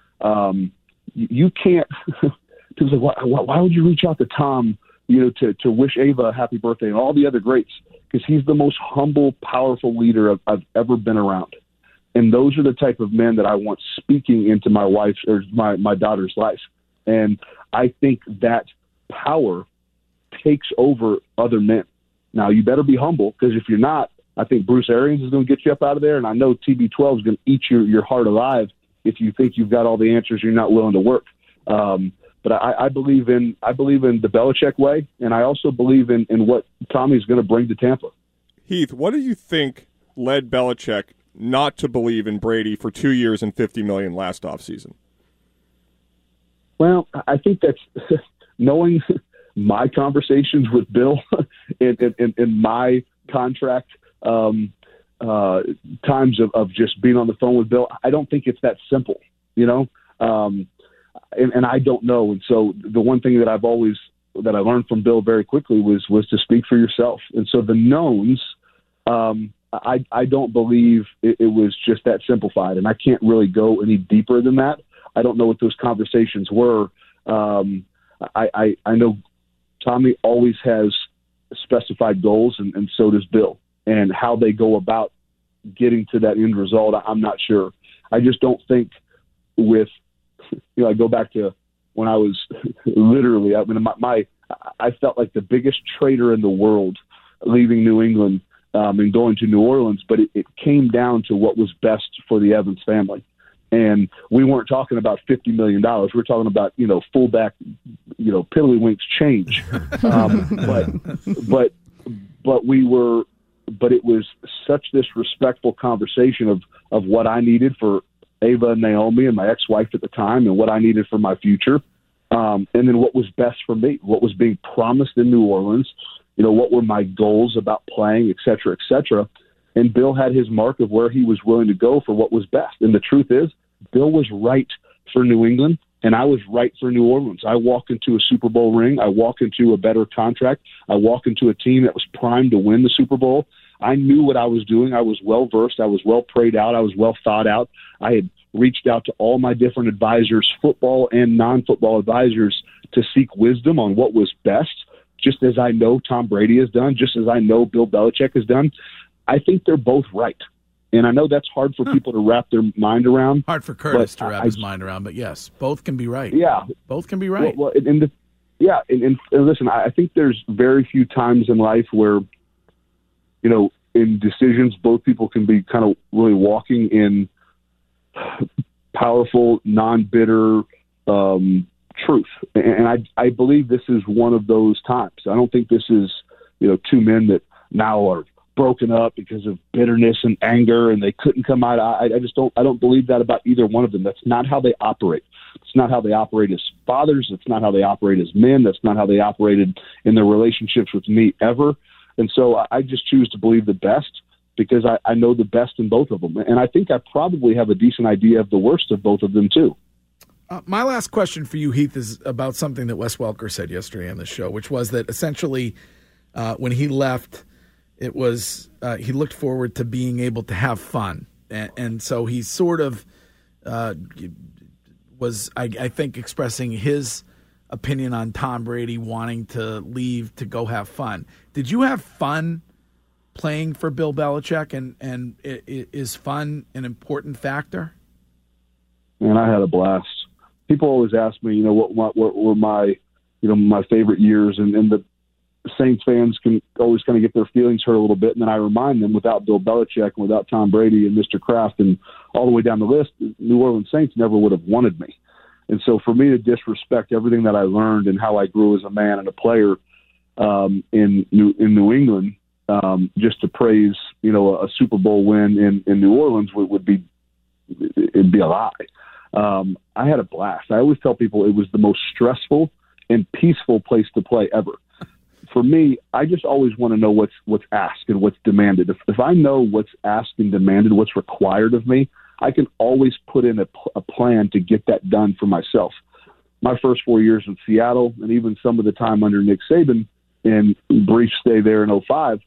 you can't. People say, why would you reach out to Tom? To wish Ava a happy birthday and all the other greats, because he's the most humble, powerful leader I've ever been around. And those are the type of men that I want speaking into my wife's or my daughter's life. And I think that power takes over other men. Now, you better be humble, because if you're not, I think Bruce Arians is going to get you up out of there. And I know TB12 is going to eat your heart alive if you think you've got all the answers, you're not willing to work. But I believe in the Belichick way, and I also believe in what Tommy's going to bring to Tampa. Heath, what do you think led Belichick not to believe in Brady for 2 years and $50 million last offseason? Well, I think that's knowing my conversations with Bill and my contract times of just being on the phone with Bill. I don't think it's that simple, And I don't know. And so the one thing that I learned from Bill very quickly was to speak for yourself. And so the knowns, I don't believe it was just that simplified. And I can't really go any deeper than that. I don't know what those conversations were. I know Tommy always has specified goals, and so does Bill. And how they go about getting to that end result, I'm not sure. I just don't think I go back to when I was literally, I felt like the biggest traitor in the world leaving New England and going to New Orleans, but it came down to what was best for the Evans family. And we weren't talking about $50 million. We're talking about, fullback, piddlywinks change. But it was such this respectful conversation of what I needed for Ava and Naomi and my ex-wife at the time and what I needed for my future. and then what was best for me, what was being promised in New Orleans, what were my goals about playing, et cetera, et cetera. And Bill had his mark of where he was willing to go for what was best. And the truth is, Bill was right for New England, and I was right for New Orleans. I walk into a Super Bowl ring. I walk into a better contract. I walk into a team that was primed to win the Super Bowl. I knew what I was doing. I was well-versed. I was well prayed out. I was well thought out. I had reached out to all my different advisors, football and non-football advisors, to seek wisdom on what was best, just as I know Tom Brady has done, just as I know Bill Belichick has done. I think they're both right. And I know that's hard for people to wrap their mind around. Hard for Curtis to wrap his mind around, but yes, both can be right. Yeah. Both can be right. Well, and listen, I think there's very few times in life where, in decisions, both people can be kind of really walking in powerful, non-bitter truth. And I believe this is one of those times. I don't think this is, two men that now are broken up because of bitterness and anger and they couldn't come out. I don't believe that about either one of them. That's not how they operate. It's not how they operate as fathers. It's not how they operate as men. That's not how they operated in their relationships with me ever. And so I just choose to believe the best because I know the best in both of them. And I think I probably have a decent idea of the worst of both of them too. My last question for you, Heath, is about something that Wes Welker said yesterday on the show, which was that essentially when he left, it was he looked forward to being able to have fun. And so he sort of was, I think, expressing his opinion on Tom Brady wanting to leave to go have fun. Did you have fun playing for Bill Belichick, and is fun an important factor? And I had a blast. People always ask me, what were my, my favorite years, and the Saints fans can always kind of get their feelings hurt a little bit, and then I remind them, without Bill Belichick and without Tom Brady and Mr. Kraft and all the way down the list, New Orleans Saints never would have wanted me. And so for me to disrespect everything that I learned and how I grew as a man and a player in New England, just to praise, a Super Bowl win in New Orleans it'd be a lie. I had a blast. I always tell people it was the most stressful and peaceful place to play ever. For me, I just always want to know what's asked and what's demanded. If I know what's asked and demanded, what's required of me, I can always put in a plan to get that done for myself. My first 4 years in Seattle, and even some of the time under Nick Saban and brief stay there in 2005,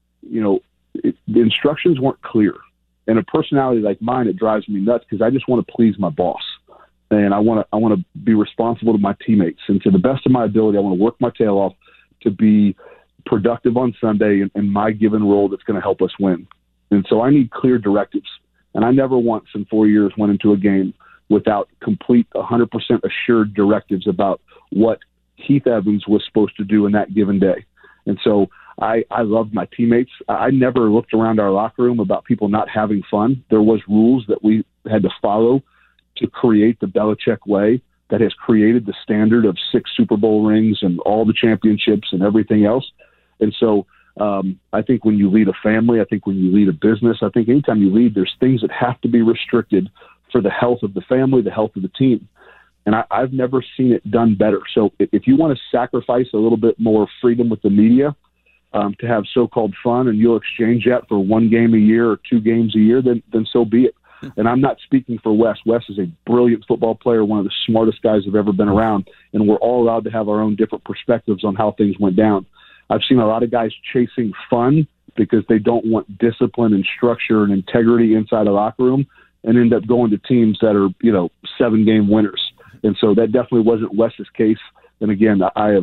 the instructions weren't clear. And a personality like mine, it drives me nuts because I just want to please my boss. And I want to be responsible to my teammates. And to the best of my ability, I want to work my tail off to be productive on Sunday in my given role that's going to help us win. And so I need clear directives. And I never once in 4 years went into a game without complete 100% assured directives about what Heath Evans was supposed to do in that given day. And so I loved my teammates. I never looked around our locker room about people not having fun. There was rules that we had to follow to create the Belichick way that has created the standard of 6 Super Bowl rings and all the championships and everything else. And so I think when you lead a family, I think when you lead a business, I think anytime you lead, there's things that have to be restricted for the health of the family, the health of the team. And I've never seen it done better. So if you want to sacrifice a little bit more freedom with the media to have so-called fun, and you'll exchange that for 1 game a year or 2 games a year, then so be it. And I'm not speaking for Wes. Wes is a brilliant football player, one of the smartest guys I've ever been around, and we're all allowed to have our own different perspectives on how things went down. I've seen a lot of guys chasing fun because they don't want discipline and structure and integrity inside a locker room and end up going to teams that are, 7-game winners. And so that definitely wasn't Wes's case. And again, I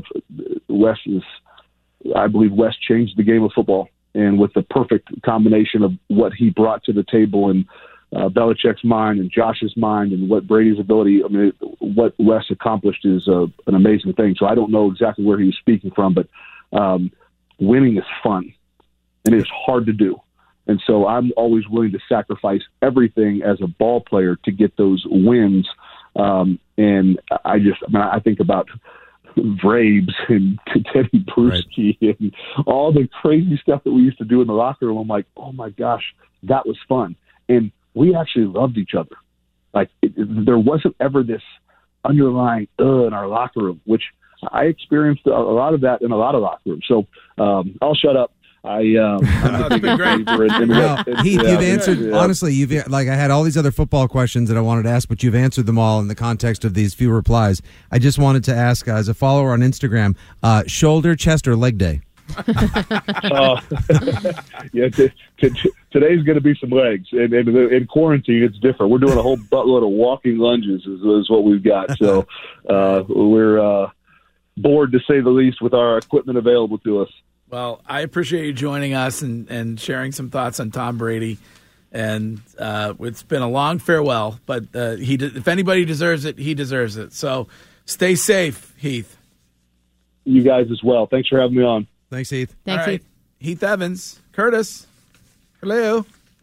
believe Wes changed the game of football, and with the perfect combination of what he brought to the table and Belichick's mind and Josh's mind and what Brady's ability, what Wes accomplished is an amazing thing. So I don't know exactly where he was speaking from, but winning is fun, and it's hard to do. And so I'm always willing to sacrifice everything as a ball player to get those wins. And I think about Vrabes and Teddy Bruschi and all the crazy stuff that we used to do in the locker room. I'm like, oh my gosh, that was fun. And we actually loved each other. Like there wasn't ever this underlying in our locker room, which I experienced a lot of that in a lot of locker rooms. So I'll shut up. That's been great. Heath, you've answered, honestly, I had all these other football questions that I wanted to ask, but you've answered them all in the context of these few replies. I just wanted to ask, as a follower on Instagram, shoulder, chest, or leg day? Yeah, today's going to be some legs. And in quarantine, it's different. We're doing a whole buttload of walking lunges is what we've got. So we're bored, to say the least, with our equipment available to us. Well, I appreciate you joining us and sharing some thoughts on Tom Brady. And it's been a long farewell, but if anybody deserves it, he deserves it. So stay safe, Heath. You guys as well. Thanks for having me on. Thanks, Heath. Thanks, Heath. Heath Evans. Curtis. Hello.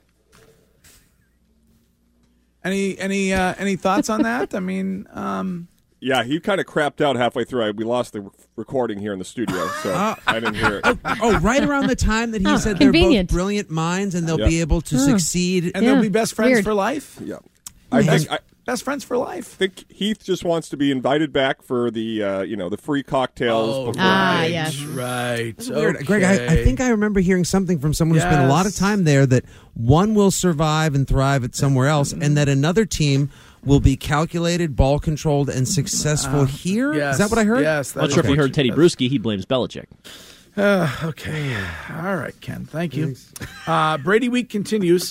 Any thoughts on that? I mean, yeah, he kind of crapped out halfway through. We lost the recording here in the studio, so I didn't hear it. Right around the time that he said they're both brilliant minds and they'll be able to succeed. And they'll be best friends for life? Yeah. Best friends for life. I think Heath just wants to be invited back for the the free cocktails. Yes. Right. Weird. Greg, I think I remember hearing something from someone who spent a lot of time there that one will survive and thrive at somewhere else, and that another team will be calculated, ball controlled, and successful here. Yes. Is that what I heard? Yes. I'm not sure if you heard Teddy Bruschi. He blames Belichick. Okay. All right, Ken. Thank you. Brady Week continues.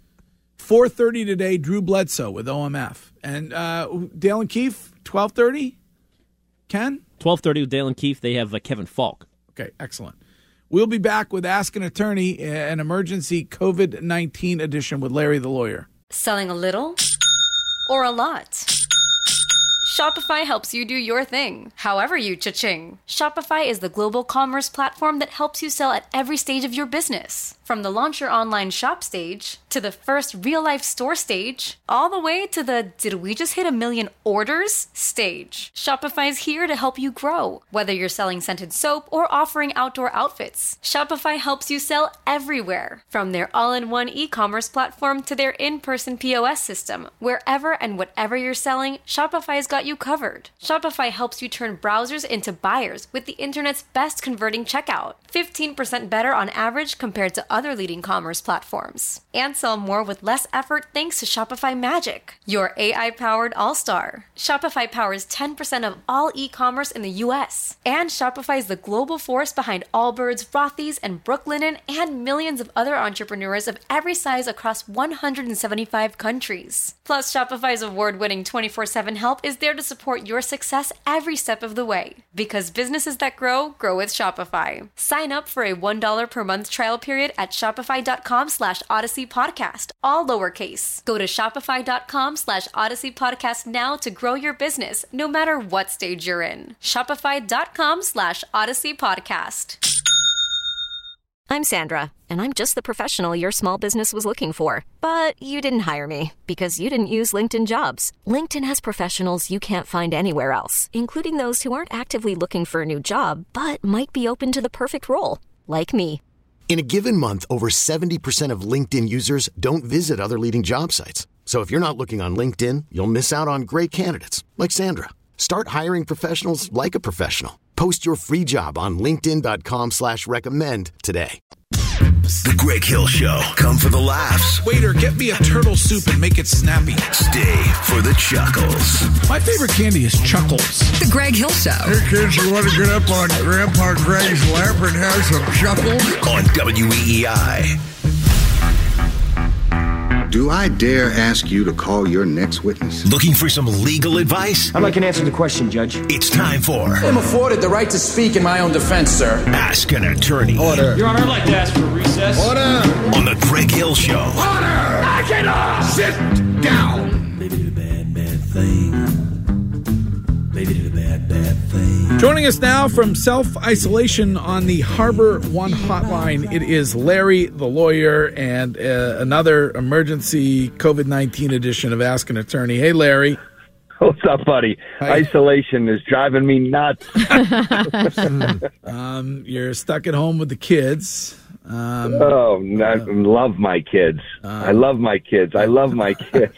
4:30 today, Drew Bledsoe with OMF. And Dale and Keefe, 12:30? Ken? 12:30 with Dale and Keefe. They have Kevin Falk. Okay, excellent. We'll be back with Ask an Attorney, an emergency COVID-19 edition with Larry the Lawyer. Selling a little or a lot? Shopify helps you do your thing, however you cha-ching. Shopify is the global commerce platform that helps you sell at every stage of your business. From the launch your online shop stage, to the first real-life store stage, all the way to the did we just hit 1 million orders stage. Shopify is here to help you grow. Whether you're selling scented soap or offering outdoor outfits, Shopify helps you sell everywhere. From their all-in-one e-commerce platform to their in-person POS system, wherever and whatever you're selling, Shopify's got you covered. Shopify helps you turn browsers into buyers with the internet's best converting checkout. 15% better on average compared to other leading commerce platforms. And sell more with less effort thanks to Shopify Magic, your AI-powered all-star. Shopify powers 10% of all e-commerce in the U.S. And Shopify is the global force behind Allbirds, Rothy's, and Brooklinen, and millions of other entrepreneurs of every size across 175 countries. Plus, Shopify's award-winning 24/7 help is there to support your success every step of the way. Because businesses that grow, grow with Shopify. Sign up for a $1 per month trial period at shopify.com/Odyssey Podcast, all lowercase. Go to shopify.com/Odyssey Podcast now to grow your business, no matter what stage you're in. Shopify.com/Odyssey Podcast. I'm Sandra, and I'm just the professional your small business was looking for. But you didn't hire me because you didn't use LinkedIn Jobs. LinkedIn has professionals you can't find anywhere else, including those who aren't actively looking for a new job, but might be open to the perfect role, like me. In a given month, over 70% of LinkedIn users don't visit other leading job sites. So if you're not looking on LinkedIn, you'll miss out on great candidates like Sandra. Start hiring professionals like a professional. Post your free job on linkedin.com/recommend today. The Greg Hill Show. Come for the laughs. Waiter, get me a turtle soup and make it snappy. Stay for the chuckles. My favorite candy is Chuckles. The Greg Hill Show. Hey, kids, you want to get up on Grandpa Greg's lap and have some Chuckles? On WEEI. Do I dare ask you to call your next witness? Looking for some legal advice? I'd like an answer to the question, Judge. It's time for... I'm afforded the right to speak in my own defense, sir. Ask an Attorney. Order. Your Honor, I'd like to ask for a recess. Order. On the Greg Hill Show. Order. I cannot. Sit down. Baby did a bad, bad thing. Baby did a bad, bad thing. Joining us now from self-isolation on the Harbor One hotline, it is Larry the Lawyer and another emergency COVID-19 edition of Ask an Attorney. Hey, Larry. What's up, buddy? Hi. Isolation is driving me nuts. You're stuck at home with the kids. Love my kids. I love my kids. I love my kids.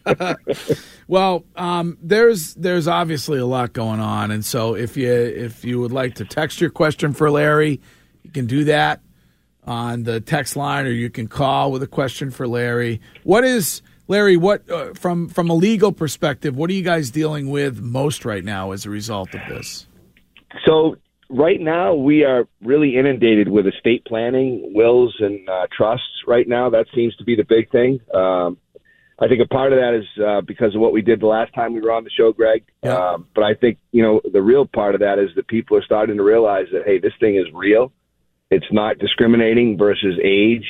Well, there's obviously a lot going on, and so if you would like to text your question for Larry, you can do that on the text line, or you can call with a question for Larry. Larry, from a legal perspective, what are you guys dealing with most right now as a result of this? So right now we are really inundated with estate planning, wills, and trusts right now. That seems to be the big thing. I think a part of that is because of what we did the last time we were on the show, Greg. Yeah. But I think, the real part of that is that people are starting to realize that, hey, this thing is real. It's not discriminating versus age.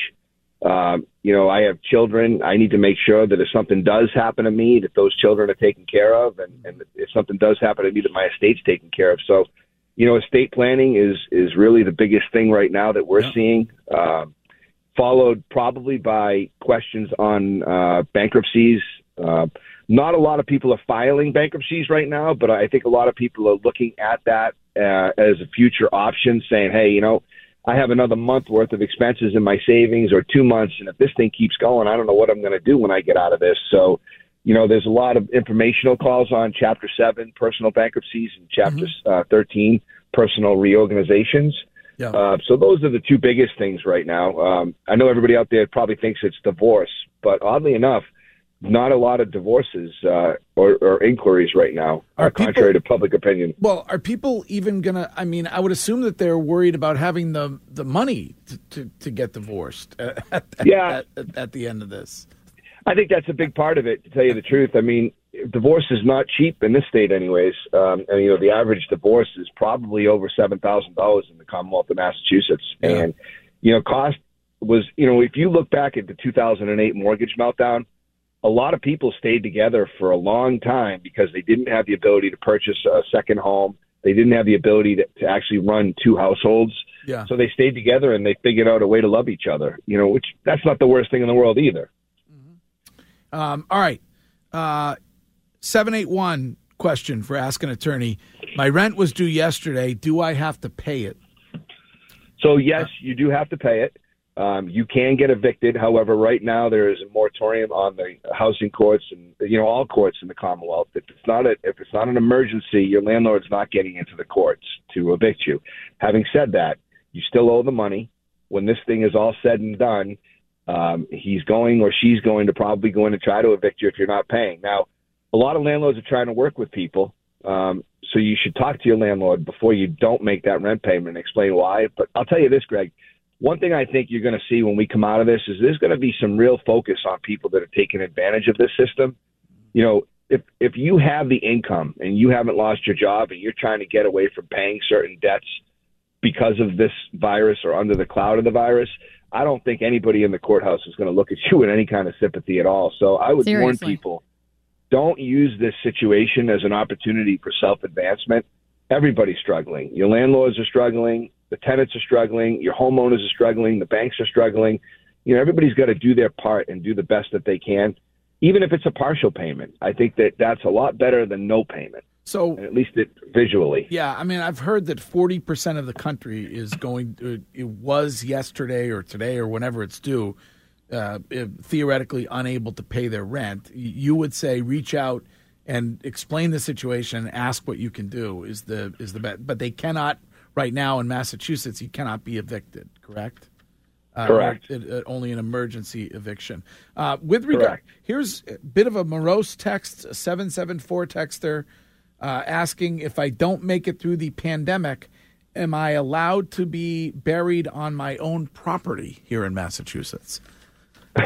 I have children. I need to make sure that if something does happen to me, that those children are taken care of. And if something does happen to me, that my estate's taken care of. So, estate planning is really the biggest thing right now that we're seeing, followed probably by questions on bankruptcies. Not a lot of people are filing bankruptcies right now, but I think a lot of people are looking at that as a future option, saying, hey, I have another month worth of expenses in my savings or 2 months, and if this thing keeps going, I don't know what I'm going to do when I get out of this. So, there's a lot of informational calls on Chapter 7, personal bankruptcies, and Chapter 13, personal reorganizations. Yeah. So those are the two biggest things right now. I know everybody out there probably thinks it's divorce, but oddly enough, not a lot of divorces or inquiries right now, contrary to public opinion. Well, are people even going to, I would assume that they're worried about having the money to get divorced at the end of this. I think that's a big part of it, to tell you the truth. Divorce is not cheap in this state anyways. The average divorce is probably over $7,000 in the Commonwealth of Massachusetts. Yeah. And, cost was, if you look back at the 2008 mortgage meltdown, a lot of people stayed together for a long time because they didn't have the ability to purchase a second home. They didn't have the ability to actually run two households. Yeah. So they stayed together and they figured out a way to love each other, which that's not the worst thing in the world either. All right. 781 question for Ask an Attorney. My rent was due yesterday. Do I have to pay it? So, yes, you do have to pay it. You can get evicted. However, right now there is a moratorium on the housing courts and, all courts in the Commonwealth. If it's not an emergency, your landlord's not getting into the courts to evict you. Having said that, you still owe the money. When this thing is all said and done, he's going or she's going to probably going to try to evict you if you're not paying. Now, a lot of landlords are trying to work with people, so you should talk to your landlord before you don't make that rent payment and explain why. But I'll tell you this, Greg, one thing I think you're going to see when we come out of this is there's going to be some real focus on people that are taking advantage of this system. If you have the income and you haven't lost your job and you're trying to get away from paying certain debts because of this virus or under the cloud of the virus, I don't think anybody in the courthouse is going to look at you with any kind of sympathy at all. So I would warn people, don't use this situation as an opportunity for self-advancement. Everybody's struggling. Your landlords are struggling. The tenants are struggling. Your homeowners are struggling. The banks are struggling. Everybody's got to do their part and do the best that they can, even if it's a partial payment. I think that that's a lot better than no payment. So at least visually. Yeah, I've heard that 40% of the country is going. It was yesterday or today or whenever it's due, theoretically unable to pay their rent. You would say reach out and explain the situation and ask what you can do is the bet. But they cannot right now in Massachusetts. You cannot be evicted. Correct. Correct. Only an emergency eviction. With regard, here's a bit of a morose text. A 774 texter. Asking if I don't make it through the pandemic, am I allowed to be buried on my own property here in Massachusetts? We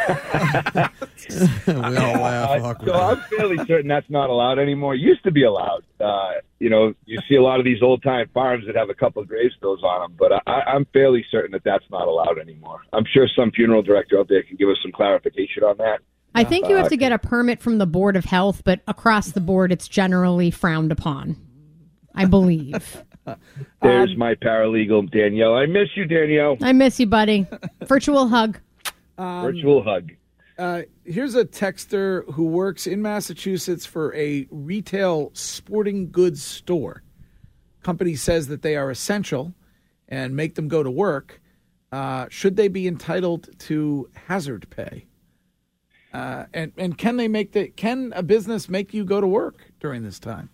all laugh. So I'm fairly certain that's not allowed anymore. It used to be allowed. You see a lot of these old-time farms that have a couple of gravestones on them, but I'm fairly certain that that's not allowed anymore. I'm sure some funeral director out there can give us some clarification on that. I think you have to get a permit from the Board of Health, but across the board, it's generally frowned upon, I believe. There's my paralegal, Danielle. I miss you, Danielle. I miss you, buddy. Virtual hug. Virtual hug. Here's a texter who works in Massachusetts for a retail sporting goods store. Company says that they are essential and make them go to work. should they be entitled to hazard pay? And can a business make you go to work during this time?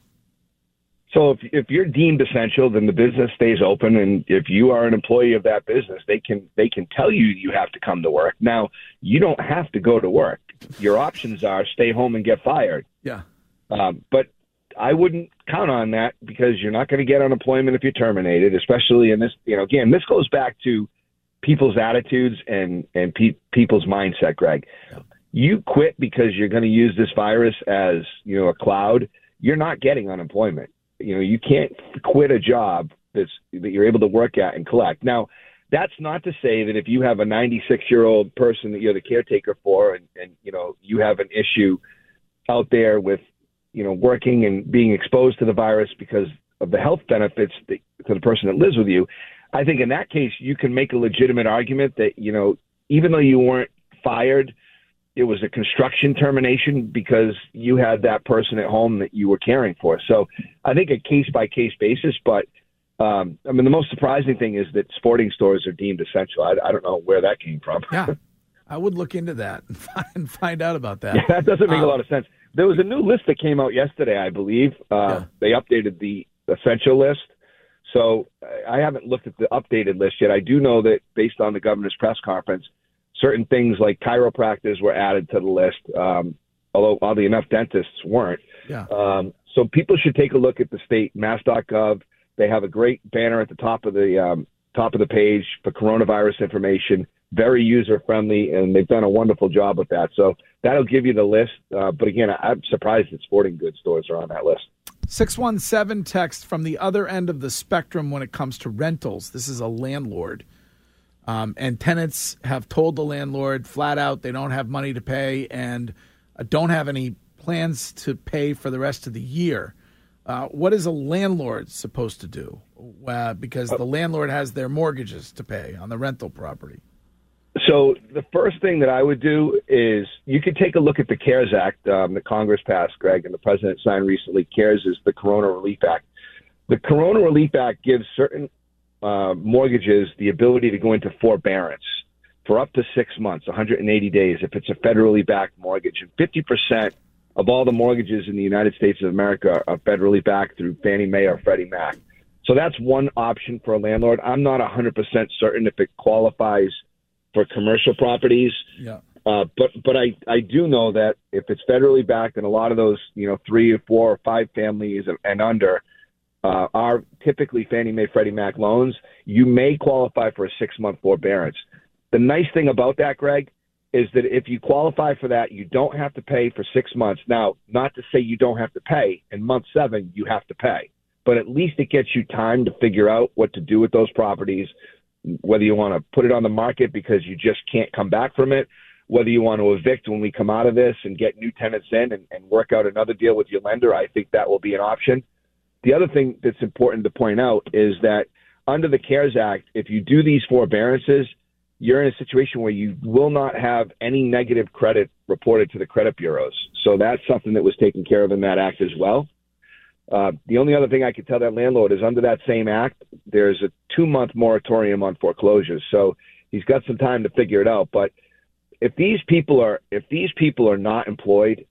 So if you're deemed essential, then the business stays open, and if you are an employee of that business, they can tell you have to come to work. Now, you don't have to go to work. Your options are stay home and get fired. Yeah. But I wouldn't count on that, because you're not going to get unemployment if you're terminated, especially in this. Again, this goes back to people's attitudes and people's mindset, Greg. Yeah. You quit because you're going to use this virus as, a cloud. You're not getting unemployment. You can't quit a job that you're able to work at and collect. Now, that's not to say that if you have a 96-year-old person that you're the caretaker for and you have an issue out there with, working and being exposed to the virus because of the health benefits to the person that lives with you, I think in that case, you can make a legitimate argument that, even though you weren't fired, it was a construction termination because you had that person at home that you were caring for. So I think a case-by-case basis, but the most surprising thing is that sporting stores are deemed essential. I don't know where that came from. Yeah, I would look into that and find out about that. Yeah, that doesn't make a lot of sense. There was a new list that came out yesterday, I believe. They updated the essential list. So I haven't looked at the updated list yet. I do know that based on the governor's press conference, certain things like chiropractors were added to the list, although oddly enough, dentists weren't. Yeah. So people should take a look at the state mass.gov. They have a great banner at the top of the page for coronavirus information. Very user friendly, and they've done a wonderful job with that. So that'll give you the list. But again, I'm surprised that sporting goods stores are on that list. 617 text from the other end of the spectrum when it comes to rentals. This is a landlord. And tenants have told the landlord flat out they don't have money to pay and don't have any plans to pay for the rest of the year. What is a landlord supposed to do? Because the landlord has their mortgages to pay on the rental property. So the first thing that I would do is you could take a look at the CARES Act that Congress passed, Greg, and the president signed recently. CARES is the Corona Relief Act. The Corona Relief Act gives certain mortgages the ability to go into forbearance for up to 6 months, 180 days, if it's a federally backed mortgage. And 50% of all the mortgages in the United States of America are federally backed through Fannie Mae or Freddie Mac. So that's one option for a landlord. I'm not 100% certain if it qualifies for commercial properties. Yeah. But I do know that if it's federally backed, and a lot of those, 3 or 4 or 5 families and under are typically Fannie Mae, Freddie Mac loans, you may qualify for a 6-month forbearance. The nice thing about that, Greg, is that if you qualify for that, you don't have to pay for 6 months. Now, not to say you don't have to pay. In month 7, you have to pay. But at least it gets you time to figure out what to do with those properties, whether you want to put it on the market because you just can't come back from it, whether you want to evict when we come out of this and get new tenants in and work out another deal with your lender. I think that will be an option. The other thing that's important to point out is that under the CARES Act, if you do these forbearances, you're in a situation where you will not have any negative credit reported to the credit bureaus. So that's something that was taken care of in that act as well. The only other thing I could tell that landlord is under that same act, there's a 2-month moratorium on foreclosures. So he's got some time to figure it out. But if these people are not employed,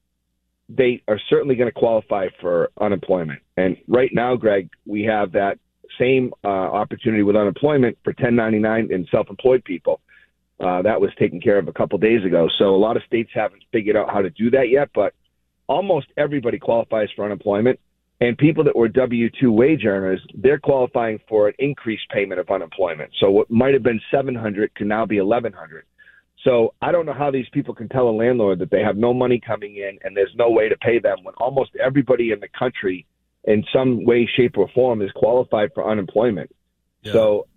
they are certainly going to qualify for unemployment. And right now, Greg, we have that same opportunity with unemployment for 1099 and self-employed people. That was taken care of a couple days ago. So a lot of states haven't figured out how to do that yet, but almost everybody qualifies for unemployment. And people that were W-2 wage earners, they're qualifying for an increased payment of unemployment. So what might have been $700 can now be $1,100. So I don't know how these people can tell a landlord that they have no money coming in and there's no way to pay them when almost everybody in the country in some way, shape, or form is qualified for unemployment. Yeah. So,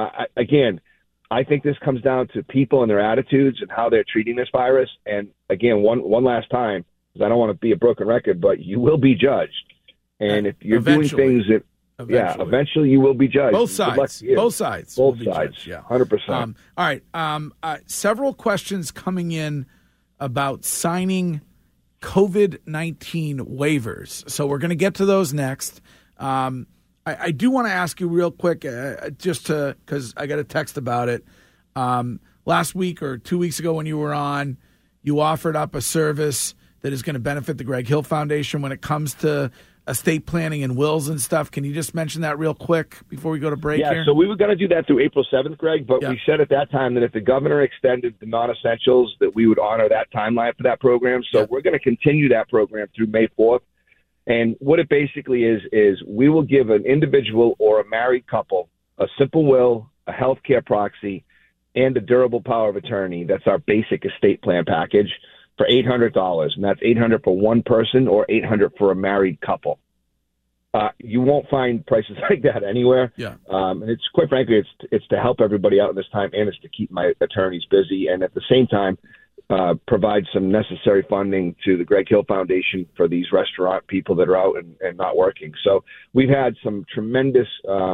I think this comes down to people and their attitudes and how they're treating this virus. And again, one last time, because I don't want to be a broken record, but you will be judged. And if you're doing things that, eventually you will be judged. Both sides. Both sides. Yeah, 100%. All right. Several questions coming in about signing COVID-19 waivers. So we're going to get to those next. I do want to ask you real quick, just to because I got a text about it. Last week or 2 weeks ago when you were on, you offered up a service that is going to benefit the Greg Hill Foundation when it comes to estate planning and wills and stuff. Can you just mention that real quick before we go to break here? So we were going to do that through April 7th, Greg, but we said at that time that if the governor extended the non-essentials, that we would honor that timeline for that program. So we're going to continue that program through May 4th. And what it basically is we will give an individual or a married couple a simple will, a health care proxy, and a durable power of attorney. That's our basic estate plan package for $800. And that's $800 for one person or $800 for a married couple. You won't find prices like that anywhere. Yeah. And it's quite frankly, it's to help everybody out in this time, and it's to keep my attorneys busy. And at the same time, provide some necessary funding to the Greg Hill Foundation for these restaurant people that are out and not working. So we've had some tremendous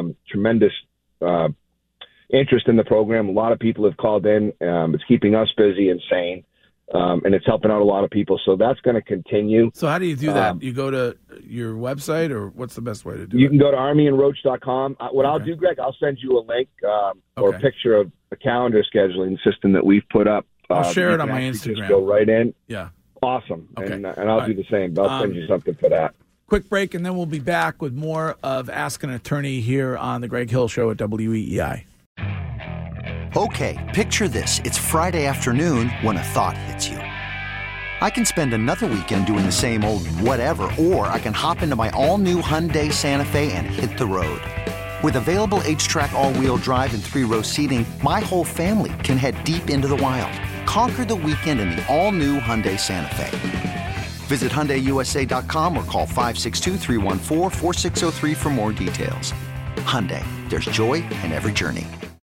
interest in the program. A lot of people have called in. It's keeping us busy and sane, and it's helping out a lot of people. So that's going to continue. So how do you do that? You go to your website, or what's the best way to do it? You can go to armyandroach.com. I'll do, Greg, I'll send you a link or a picture of a calendar scheduling system that we've put up. I'll share it on my Instagram. Just go right in. Yeah. Awesome. Okay. And I'll do the same. I'll send you something for that. Quick break, and then we'll be back with more of Ask an Attorney here on the Greg Hill Show at WEEI. Okay, picture this. It's Friday afternoon when a thought hits you. I can spend another weekend doing the same old whatever, or I can hop into my all-new Hyundai Santa Fe and hit the road. With available H-Track all-wheel drive and 3-row seating, my whole family can head deep into the wild. Conquer the weekend in the all-new Hyundai Santa Fe. Visit HyundaiUSA.com or call 562-314-4603 for more details. Hyundai, there's joy in every journey.